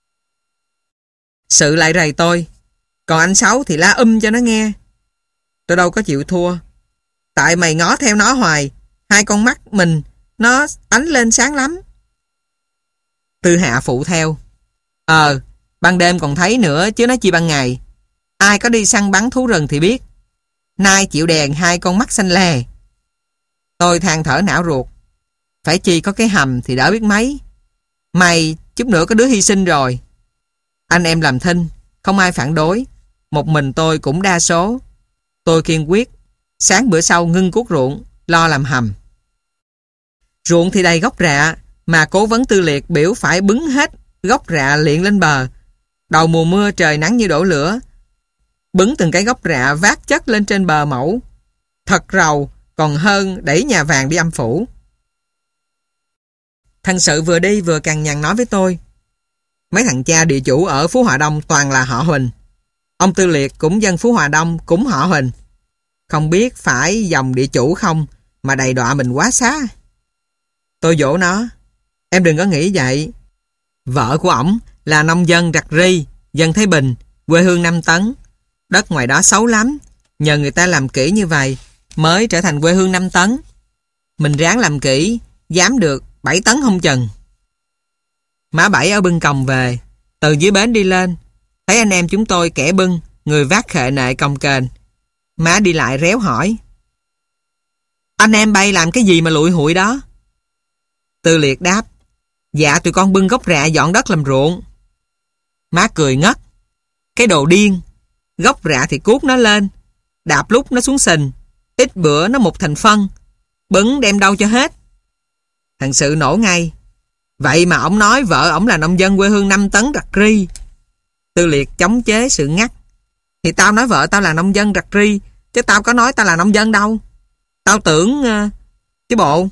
Sự lại rầy tôi. Còn anh Sáu thì la cho nó nghe. Tôi đâu có chịu thua. Tại mày ngó theo nó hoài. 2 con mắt mình nó ánh lên sáng lắm. Tư Hạ phụ theo. Ban đêm còn thấy nữa chứ nó chi ban ngày. Ai có đi săn bắn thú rừng thì biết. Nay chịu đèn 2 con mắt xanh lè. Tôi than thở não ruột. Phải chi có cái hầm thì đỡ biết mấy. Mày chút nữa có đứa hy sinh rồi. Anh em làm thinh, không ai phản đối. Một mình tôi cũng đa số. Tôi kiên quyết. Sáng bữa sau ngưng cuốc ruộng, lo làm hầm. Ruộng thì đầy gốc rạ, mà cố vấn Tư Liệt biểu phải bứng hết gốc rạ liệng lên bờ. Đầu mùa mưa trời nắng như đổ lửa. Bứng từng cái gốc rạ vác chất lên trên bờ mẫu. Thật rầu, còn hơn đẩy nhà vàng đi âm phủ. Thằng Sự vừa đi vừa cằn nhằn nói với tôi. Mấy thằng cha địa chủ ở Phú Hòa Đông toàn là họ Huỳnh. Ông Tư Liệt cũng dân Phú Hòa Đông, cũng họ Huỳnh. Không biết phải dòng địa chủ không mà đầy đọa mình quá xá. Tôi dỗ nó. Em đừng có nghĩ vậy. Vợ của ổng là nông dân Rạc Ri, dân Thái Bình, quê hương 5 tấn. Đất ngoài đó xấu lắm. Nhờ người ta làm kỹ như vậy mới trở thành quê hương 5 tấn. Mình ráng làm kỹ, dám được 7 tấn không chừng. Má Bảy ở bưng còng về, từ dưới bến đi lên, thấy anh em chúng tôi kẻ bưng, người vác khệ nệ cồng kềnh. Má đi lại réo hỏi. Anh em bay làm cái gì mà lụi hụi đó? Tư Liệt đáp. Dạ tụi con bưng gốc rạ dọn đất làm ruộng. Má cười ngất. Cái đồ điên. Gốc rạ thì cuốc nó lên, đạp lúc nó xuống sình, ít bữa nó mục thành phân, bứng đem đâu cho hết. Thằng Sự nổ ngay. Vậy mà ổng nói vợ ổng là nông dân quê hương 5 tấn Rạc Ri. Tư Liệt chống chế sự ngắt. Thì tao nói vợ tao là nông dân Rạc Ri, chứ tao có nói tao là nông dân đâu. Tao tưởng chứ bộ.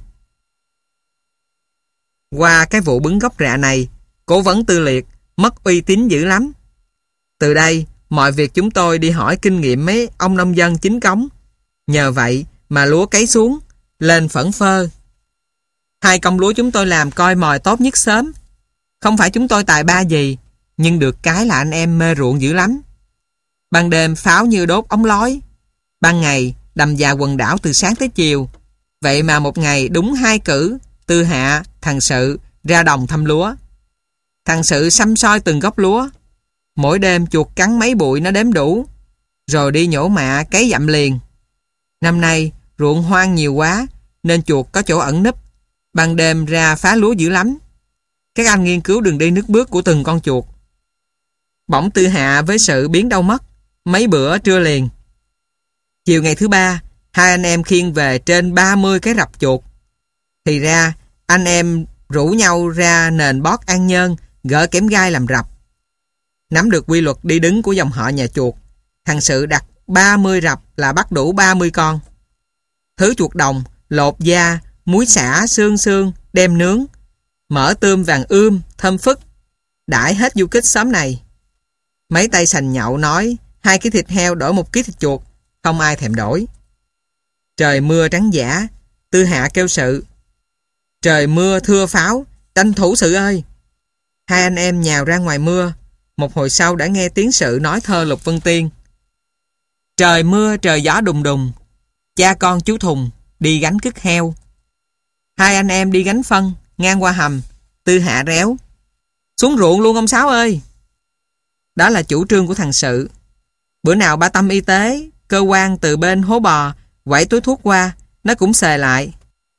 Qua cái vụ bứng gốc rạ này, cố vấn Tư Liệt mất uy tín dữ lắm. Từ đây, mọi việc chúng tôi đi hỏi kinh nghiệm mấy ông nông dân chính cống. Nhờ vậy mà lúa cấy xuống, lên phẫn phơ. 2 công lúa chúng tôi làm coi mồi tốt nhất sớm. Không phải chúng tôi tài ba gì, nhưng được cái là anh em mê ruộng dữ lắm. Ban đêm pháo như đốt ống lói. Ban ngày đầm già quần đảo từ sáng tới chiều. Vậy mà một ngày đúng 2 cử, Tư Hạ, thằng Sự ra đồng thăm lúa. Thằng Sự xăm soi từng gốc lúa. Mỗi đêm chuột cắn mấy bụi nó đếm đủ, rồi đi nhổ mạ cấy dặm liền. Năm nay ruộng hoang nhiều quá nên chuột có chỗ ẩn nấp. Ban đêm ra phá lúa dữ lắm. Các anh nghiên cứu đường đi nước bước của từng con chuột. Bỗng Tư Hạ với Sự biến đâu mất. mấy bữa trưa liền. Chiều ngày thứ ba, hai anh em khiêng về trên 30 cái rập chuột. Thì ra, anh em rủ nhau ra nền bót An Nhơn, gỡ kẽm gai làm rập. Nắm được quy luật đi đứng của dòng họ nhà chuột, thằng Sự đặt 30 rập là bắt đủ 30 con. Thứ chuột đồng, lột da, muối xả, xương, đem nướng, mỡ tươm vàng thơm phức, đãi hết du kích xóm này. Mấy tay sành nhậu nói 2 ký thịt heo đổi 1 ký thịt chuột, không ai thèm đổi. Trời mưa trắng giả, Tư Hạ kêu Sự: trời mưa thưa pháo, tranh thủ Sự ơi. Hai anh em nhào ra ngoài mưa. Một hồi sau đã nghe tiếng Sự nói thơ Lục Vân Tiên: trời mưa trời gió đùng đùng, cha con chú Thùng đi gánh cứt heo. Hai anh em đi gánh phân ngang qua hầm. Tư Hạ réo: xuống ruộng luôn ông Sáu ơi. Đó là chủ trương của thằng Sự. Bữa nào ba Tâm y tế, cơ quan từ bên hố bò quẩy túi thuốc qua, nó cũng xề lại: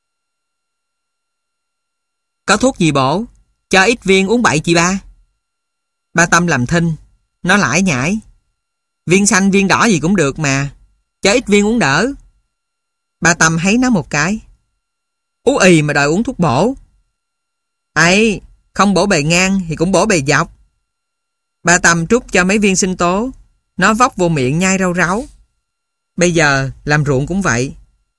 có thuốc gì bổ, cho ít viên uống bậy chị ba. Ba Tâm làm thinh, nó lải nhải: viên xanh viên đỏ gì cũng được mà, cho ít viên uống đỡ. Ba Tâm thấy nó một cái: ú ì mà đòi uống thuốc bổ. Ấy, không bổ bề ngang thì cũng bổ bề dọc. Ba Tâm trút cho mấy viên sinh tố, nó vóc vô miệng nhai rau ráu. Bây giờ làm ruộng cũng vậy,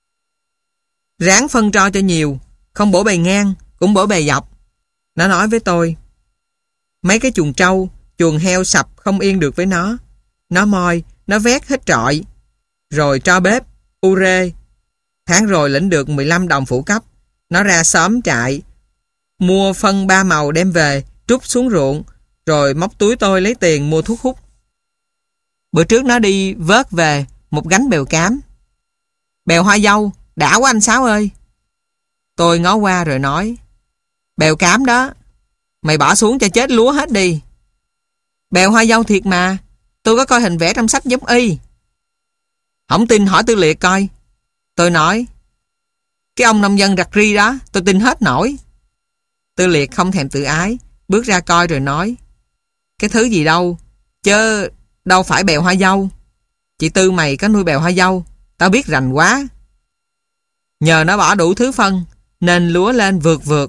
ráng phân tro cho nhiều, không bổ bề ngang cũng bổ bề dọc. Nó nói với tôi: mấy cái chuồng trâu, chuồng heo sập không yên được với nó. Nó moi, nó vét hết trọi, rồi cho bếp, ure. Tháng rồi lĩnh được 15 đồng phụ cấp. Nó ra xóm trại, mua phân 3 màu đem về, trút xuống ruộng, rồi móc túi tôi lấy tiền mua thuốc hút. Bữa trước nó đi vớt về một gánh bèo cám. Bèo hoa dâu, đã quá anh Sáu ơi. Tôi ngó qua rồi nói: bèo cám đó, mày bỏ xuống cho chết lúa hết đi. Bèo hoa dâu thiệt mà, tôi có coi hình vẽ trong sách giống y. Không tin hỏi Tư Liệt coi. Tôi nói: cái ông nông dân rặt ri đó, tôi tin hết nổi. Tư Liệt không thèm tự ái, bước ra coi rồi nói: cái thứ gì đâu, chứ đâu phải bèo hoa dâu. Chị Tư mày có nuôi bèo hoa dâu, tao biết rành quá. Nhờ nó bỏ đủ thứ phân, nên lúa lên vượt.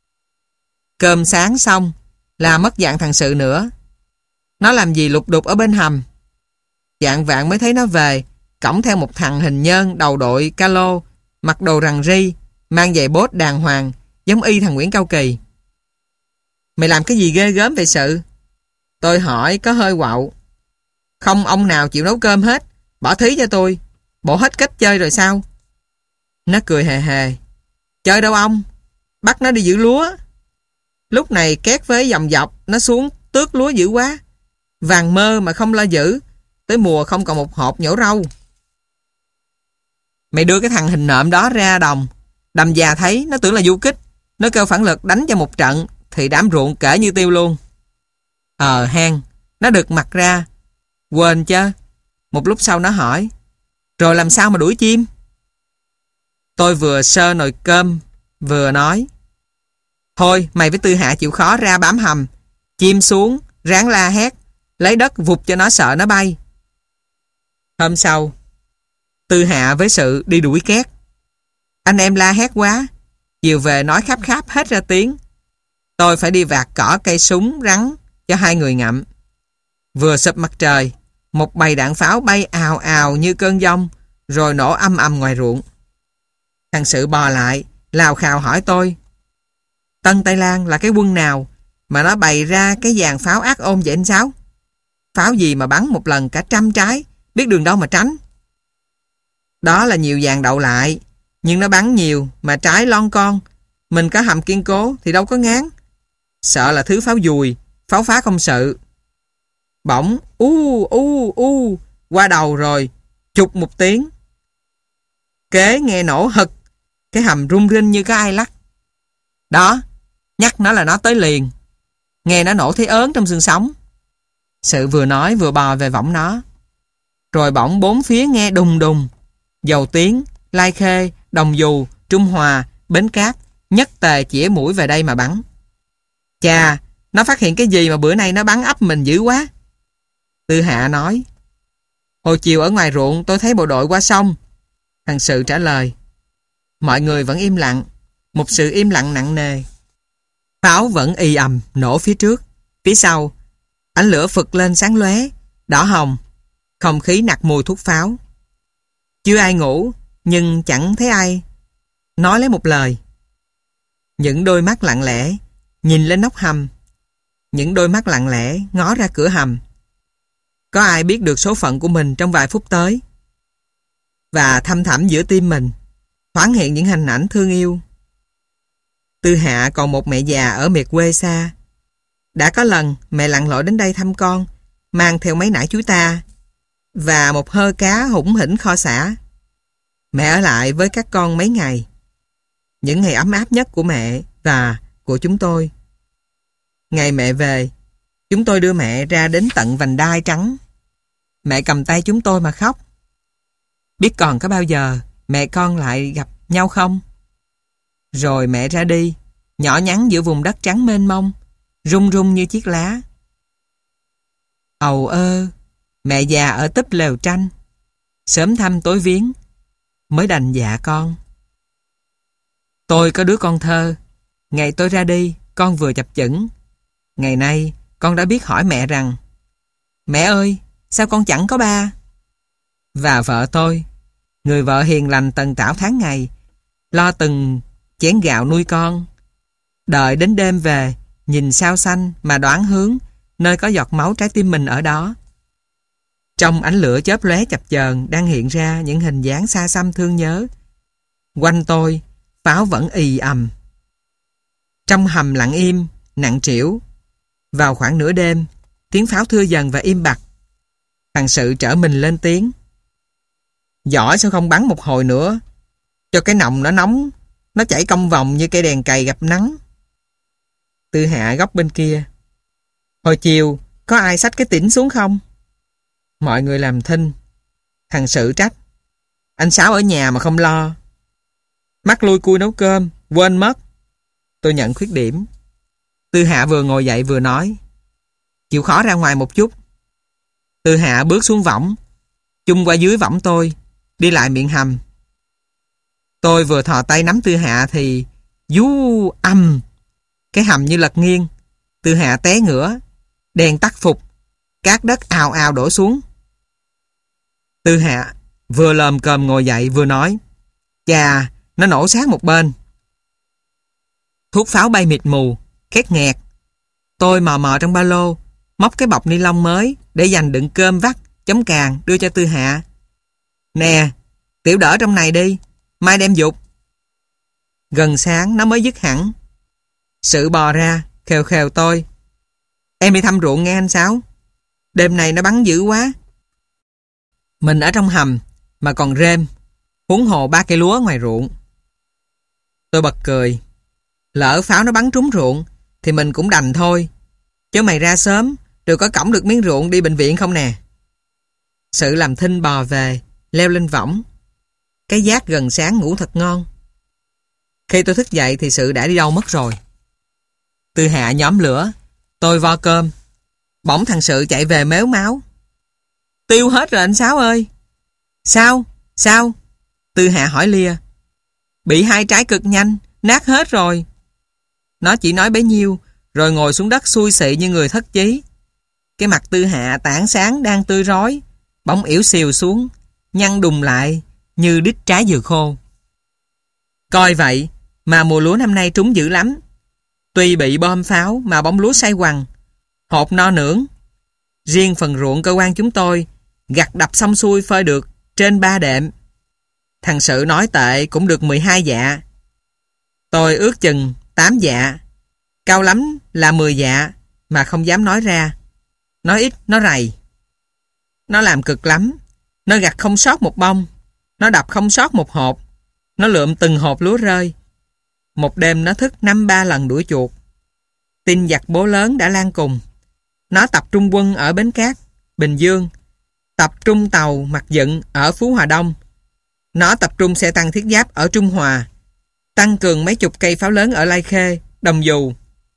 Cơm sáng xong là mất dạng thằng Sự nữa. Nó làm gì lục đục ở bên hầm. Dạng vạng mới thấy nó về, cõng theo một thằng hình nhơn đầu đội calo, mặc đồ rằn ri, mang giày bốt đàng hoàng, giống y thằng Nguyễn Cao Kỳ. Mày làm cái gì ghê gớm vậy Sự? Tôi hỏi có hơi quạo. Không ông nào chịu nấu cơm hết, bỏ thí cho tôi. Bộ hết cách chơi rồi sao? Nó cười hề hề: chơi đâu ông, bắt nó đi giữ lúa. Lúc này két với dòng dọc, nó xuống tước lúa dữ quá. Vàng mơ mà không lo giữ, tới mùa không còn một hộp nhổ rau. Mày đưa cái thằng hình nộm đó ra đồng, đầm già thấy nó tưởng là du kích. Nó kêu phản lực đánh cho một trận, thì đám ruộng kể như tiêu luôn. Hang, nó đực mặt ra. Quên chứ. Một lúc sau nó hỏi: rồi làm sao mà đuổi chim? Tôi vừa sơ nồi cơm vừa nói: thôi mày với Tư Hạ chịu khó ra bám hầm. Chim xuống ráng la hét, lấy đất vụt cho nó sợ nó bay. Hôm sau, Tư Hạ với Sự đi đuổi két. Anh em la hét quá, chiều về nói kháp hết ra tiếng. Tôi phải đi vạt cỏ cây súng rắn cho hai người ngậm. Vừa sụp mặt trời, một bầy đạn pháo bay ào ào như cơn giông, rồi nổ âm ầm ngoài ruộng. Thằng Sự bò lại, lào khào hỏi tôi: Tân Tây Lan là cái quân nào mà nó bày ra cái dàn pháo ác ôn vậy anh Sáu? Pháo gì mà bắn một lần cả 100 trái, biết đường đâu mà tránh? Đó là nhiều dàn đậu lại, nhưng nó bắn nhiều mà trái lon con. Mình có hầm kiên cố thì đâu có ngán. Sợ là thứ pháo dùi, pháo phá công sự. Bỗng qua đầu rồi chụp một tiếng. Kế nghe nổ hực, cái hầm rung rinh như có ai lắc. Đó, nhắc nó là nó tới liền. Nghe nó nổ thấy ớn trong xương sống. Sự vừa nói vừa bò về võng nó. Rồi bỗng bốn phía nghe đùng đùng. Dầu Tiến, Lai Khê, Đồng Dù, Trung Hòa, Bến Cát nhất tề chĩa mũi về đây mà bắn. Chà, nó phát hiện cái gì mà bữa nay nó bắn ấp mình dữ quá. Tư Hạ nói: Hồi chiều ở ngoài ruộng tôi thấy bộ đội qua sông. Thằng Sự trả lời. Mọi người vẫn im lặng. Một sự im lặng nặng nề. Pháo vẫn ì ầm nổ phía trước. Phía sau, ánh lửa phực lên sáng lóe, đỏ hồng. Không khí nặc mùi thuốc pháo. Chưa ai ngủ, nhưng chẳng thấy ai nói lấy một lời. Những đôi mắt lặng lẽ nhìn lên nóc hầm. Những đôi mắt lặng lẽ ngó ra cửa hầm. Có ai biết được số phận của mình trong vài phút tới? Và thăm thẳm giữa tim mình thoáng hiện những hình ảnh thương yêu. Tư Hạ còn một mẹ già ở miệt quê xa. Đã có lần mẹ lặn lội đến đây thăm con, mang theo mấy nải chuối ta và một hơ cá hủng hỉnh kho xả. Mẹ ở lại với các con mấy ngày. Những ngày ấm áp nhất của mẹ và của chúng tôi. Ngày mẹ về, chúng tôi đưa mẹ ra đến tận vành đai trắng. Mẹ cầm tay chúng tôi mà khóc. Biết còn có bao giờ mẹ con lại gặp nhau không? Rồi mẹ ra đi, nhỏ nhắn giữa vùng đất trắng mênh mông, rung rung như chiếc lá. Ầu ơ, mẹ già ở túp lều tranh, sớm thăm tối viếng, mới đành dạ con. Tôi có đứa con thơ. Ngày tôi ra đi, con vừa chập chững. Ngày nay, con đã biết hỏi mẹ rằng: Mẹ ơi, sao con chẳng có ba? Và vợ tôi, người vợ hiền lành tần tảo tháng ngày, lo từng chén gạo nuôi con. Đợi đến đêm về, nhìn sao xanh mà đoán hướng nơi có giọt máu trái tim mình ở đó. Trong ánh lửa chớp lóe chập chờn đang hiện ra những hình dáng xa xăm thương nhớ. Quanh tôi, pháo vẫn ì ầm. Trong hầm lặng im, nặng trĩu. Vào khoảng nửa đêm, tiếng pháo thưa dần và im bặt. Thằng Sự trở mình lên tiếng. Giỏi sao không bắn một hồi nữa, cho cái nòng nó nóng, nó chảy cong vòng như cây đèn cày gặp nắng. Tư Hạ góc bên kia. Hồi chiều, có ai xách cái tỉn xuống không? Mọi người làm thinh. Thằng Sự trách. Anh Sáu ở nhà mà không lo. Mắc lui cui nấu cơm, quên mất. Tôi nhận khuyết điểm. Tư Hạ vừa ngồi dậy vừa nói. Chịu khó ra ngoài một chút. Tư Hạ bước xuống võng, chung qua dưới võng tôi, đi lại miệng hầm. Tôi vừa thò tay nắm Tư Hạ thì vú âm, cái hầm như lật nghiêng. Tư Hạ té ngửa, đèn tắt phục, cát đất ào ào đổ xuống. Tư Hạ vừa lồm cồm ngồi dậy vừa nói. Chà, nó nổ sát một bên. Thuốc pháo bay mịt mù, khét nghẹt. Tôi mò mò trong ba lô, móc cái bọc ni lông mới để dành đựng cơm vắt, chấm càng đưa cho Tư Hạ. Nè, tiểu đỡ trong này đi, mai đem dục. Gần sáng nó mới dứt hẳn. Sự bò ra, khều khều tôi. Em đi thăm ruộng nghe anh Sáu. Đêm này nó bắn dữ quá. Mình ở trong hầm mà còn rêm, huống hồ 3 cây lúa ngoài ruộng. Tôi bật cười. Lỡ pháo nó bắn trúng ruộng thì mình cũng đành thôi. Chứ mày ra sớm rồi có cõng được miếng ruộng đi bệnh viện không nè? Sự làm thinh bò về, leo lên võng. Cái giác gần sáng ngủ thật ngon. Khi tôi thức dậy thì Sự đã đi đâu mất rồi. Tư Hạ nhóm lửa, tôi vo cơm. Bỗng thằng Sự chạy về mếu máu. Tiêu hết rồi anh Sáu ơi. Sao? Sao? Tư Hạ hỏi lia. Bị 2 trái cực nhanh, nát hết rồi. Nó chỉ nói bấy nhiêu, rồi ngồi xuống đất xui xị như người thất chí. Cái mặt Tư Hạ tảng sáng đang tươi rói, bỗng ỉu xìu xuống, nhăn đùng lại như đít trái dừa khô. Coi vậy mà mùa lúa năm nay trúng dữ lắm. Tuy bị bom pháo mà bông lúa say quằn, hột no nưỡng. Riêng phần ruộng cơ quan chúng tôi gặt đập xong xuôi phơi được trên 3 đệm. Thằng Sự nói tệ cũng được 12 dạ. Tôi ước chừng 8 dạ. Cao lắm là 10 dạ mà không dám nói ra. Nói ít nó rầy. Nó làm cực lắm. Nó gặt không sót một bông. Nó đập không sót một hộp. Nó lượm từng hộp lúa rơi. Một đêm nó thức 5-3 lần đuổi chuột. Tin giặc bố lớn đã lan cùng. Nó tập trung quân ở Bến Cát, Bình Dương. Tập trung tàu mặt dựng ở Phú Hòa Đông. Nó tập trung xe tăng thiết giáp ở Trung Hòa. Tăng cường mấy chục cây pháo lớn ở Lai Khê, Đồng Dù.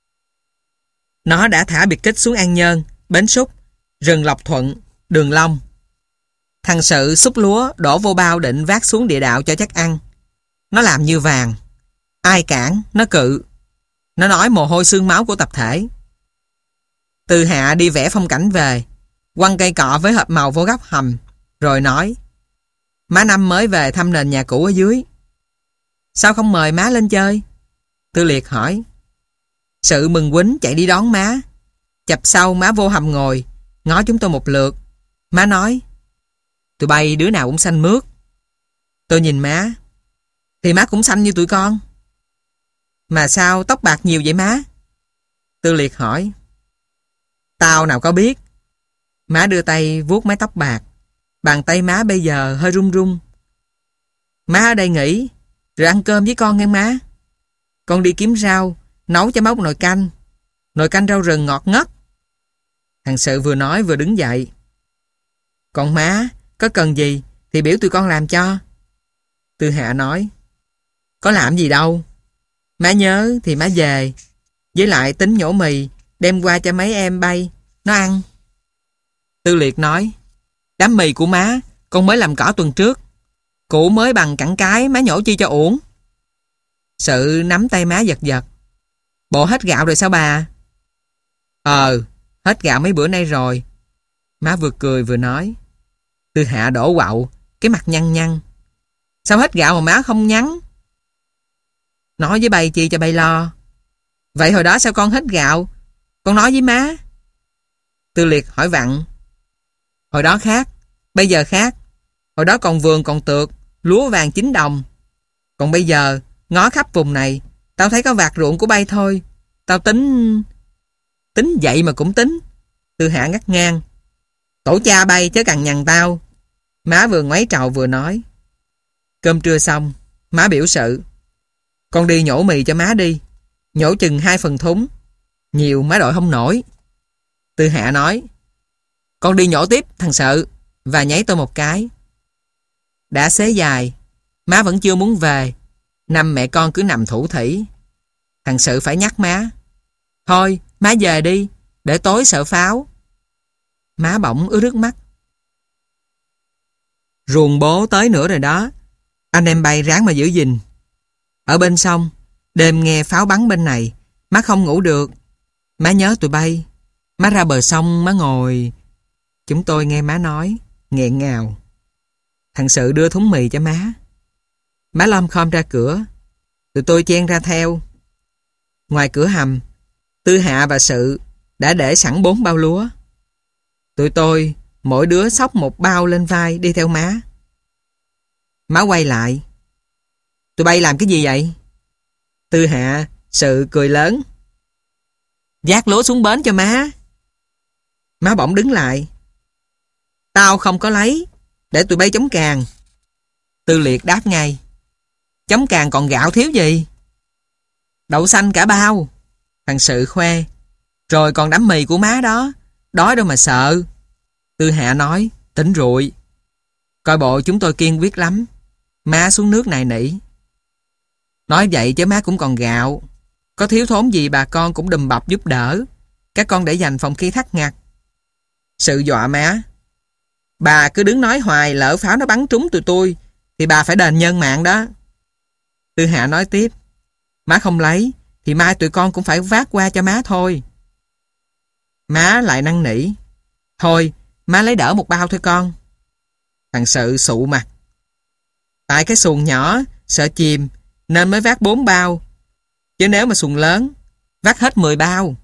Nó đã thả biệt kích xuống An Nhơn, Bến Súc, rừng Lộc Thuận, Đường Long. Thằng Sự xúc lúa đổ vô bao định vác xuống địa đạo cho chắc ăn. Nó làm như vàng. Ai cản, nó cự. Nó nói mồ hôi xương máu của tập thể. Tư Hạ đi vẽ phong cảnh về, quăng cây cọ với hộp màu vô góc hầm, rồi nói: má Năm mới về thăm nền nhà cũ ở dưới. Sao không mời má lên chơi? Tư Liệt hỏi. Sự mừng quýnh chạy đi đón má. Chập sau má vô hầm ngồi, ngó chúng tôi một lượt. Má nói: tụi bay đứa nào cũng xanh mướt. Tôi nhìn má. Thì má cũng xanh như tụi con. Mà sao tóc bạc nhiều vậy má? Tư Liệt hỏi. Tao nào có biết. Má đưa tay vuốt mái tóc bạc. Bàn tay má bây giờ hơi run run. Má ở đây nghỉ, rồi ăn cơm với con nghe má. Con đi kiếm rau, nấu cho má một nồi canh. Nồi canh rau rừng ngọt ngất. Thằng Sự vừa nói vừa đứng dậy. Còn má, có cần gì thì biểu tụi con làm cho. Tư Hạ nói. Có làm gì đâu. Má nhớ thì má về. Với lại tính nhổ mì, đem qua cho mấy em bay, nó ăn. Tư Liệt nói. Đám mì của má, con mới làm cỏ tuần trước. Củ mới bằng cẳng cái, má nhổ chi cho uổng. Sự nắm tay má giật giật. Bộ hết gạo rồi sao bà? Hết gạo mấy bữa nay rồi. Má vừa cười vừa nói. Tư Hạ đổ quạo, cái mặt nhăn nhăn. Sao hết gạo mà má không nhắn? Nói với bay chi cho bay lo. Vậy hồi đó sao con hết gạo? Con nói với má. Tư Liệt hỏi vặn. Hồi đó khác, bây giờ khác. Hồi đó còn vườn còn tược, lúa vàng 9 đồng. Còn bây giờ, ngó khắp vùng này, tao thấy có vạt ruộng của bay thôi. Tao tính vậy mà cũng tính. Tư Hạ ngắt ngang. Tổ cha bay chứ cằn nhằn tao. Má vừa ngoáy trầu vừa nói. Cơm trưa xong, má biểu Sự. Con đi nhổ mì cho má đi. Nhổ chừng 2 phần thúng. Nhiều má đội không nổi. Tư Hạ nói. Con đi nhổ tiếp thằng Sự. Và nháy tôi một cái. Đã xế dài, má vẫn chưa muốn về. Năm mẹ con cứ nằm thủ thỉ. Thằng Sự phải nhắc má. Thôi má về đi, để tối sợ pháo. Má bỗng ướt nước mắt. Ruồng bố tới nữa rồi đó. Anh em bay ráng mà giữ gìn. Ở bên sông, đêm nghe pháo bắn bên này, má không ngủ được. Má nhớ tụi bay. Má ra bờ sông má ngồi. Chúng tôi nghe má nói, nghẹn ngào. Thằng Sự đưa thúng mì cho má. Má lom khom ra cửa. Tụi tôi chen ra theo. Ngoài cửa hầm, Tư Hạ và Sự đã để sẵn 4 bao lúa. Tụi tôi mỗi đứa xốc một bao lên vai đi theo má. Má quay lại. Tụi bay làm cái gì vậy? Tư Hạ, Sự cười lớn. Vác lúa xuống bến cho má. Má bỗng đứng lại. Tao không có lấy, để tụi bay chống càng. Tư Liệt đáp ngay. Chống càng còn gạo thiếu gì? Đậu xanh cả bao. Thằng Sự khoe. Rồi còn đám mì của má đó. Đói đâu mà sợ. Tư Hạ nói. Tỉnh rụi. Coi bộ chúng tôi kiên quyết lắm. Má xuống nước này nỉ. Nói vậy chứ má cũng còn gạo. Có thiếu thốn gì bà con cũng đùm bọc giúp đỡ. Các con để dành phòng khi thắt ngặt. Sự dọa má. Bà cứ đứng nói hoài, lỡ pháo nó bắn trúng tụi tôi thì bà phải đền nhân mạng đó. Tư Hạ nói tiếp. Má không lấy thì mai tụi con cũng phải vác qua cho má thôi. Má lại năn nỉ. Thôi má lấy đỡ một bao thôi con. Thằng Sự sụ mặt. Tại cái xuồng nhỏ sợ chìm nên mới vác 4 bao. Chứ nếu mà xuồng lớn vác hết 10 bao.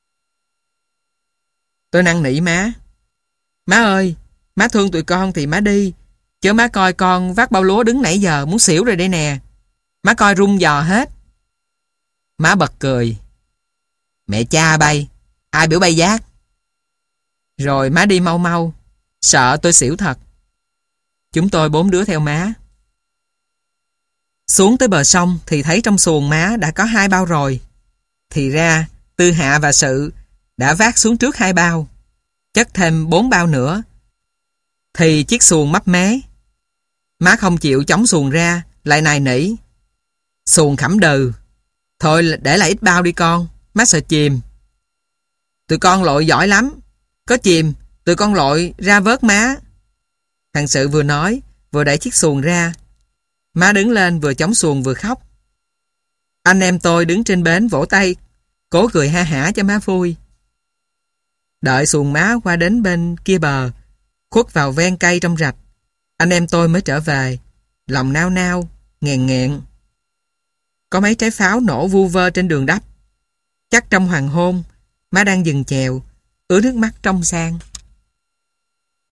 Tôi năn nỉ má. Má ơi, má thương tụi con thì má đi. Chứ má coi con vác bao lúa đứng nãy giờ muốn xỉu rồi đây nè. Má coi rung giò hết. Má bật cười. Mẹ cha bay, ai biểu bay vác. Rồi má đi mau mau. Sợ tôi xỉu thật. Chúng tôi 4 đứa theo má. Xuống tới bờ sông thì thấy trong xuồng má đã có 2 bao rồi. Thì ra Tư Hạ và Sự đã vác xuống trước 2 bao. Chất thêm 4 bao nữa. Thì chiếc xuồng mấp mé. Má không chịu chống xuồng ra, lại nài nỉ. Xuồng khẩm đừ. Thôi để lại ít bao đi con, má sợ chìm. Tụi con lội giỏi lắm. Có chìm, tụi con lội ra vớt má. Thằng Sự vừa nói, vừa đẩy chiếc xuồng ra. Má đứng lên vừa chống xuồng vừa khóc. Anh em tôi đứng trên bến vỗ tay, cố cười ha hả cho má vui. Đợi xuồng má qua đến bên kia bờ, khuất vào ven cây trong rạch, anh em tôi mới trở về, lòng nao nao, nghẹn nghẹn. Có mấy trái pháo nổ vu vơ trên đường đắp. Chắc trong hoàng hôn, má đang dừng chèo, ứa nước mắt trong sang.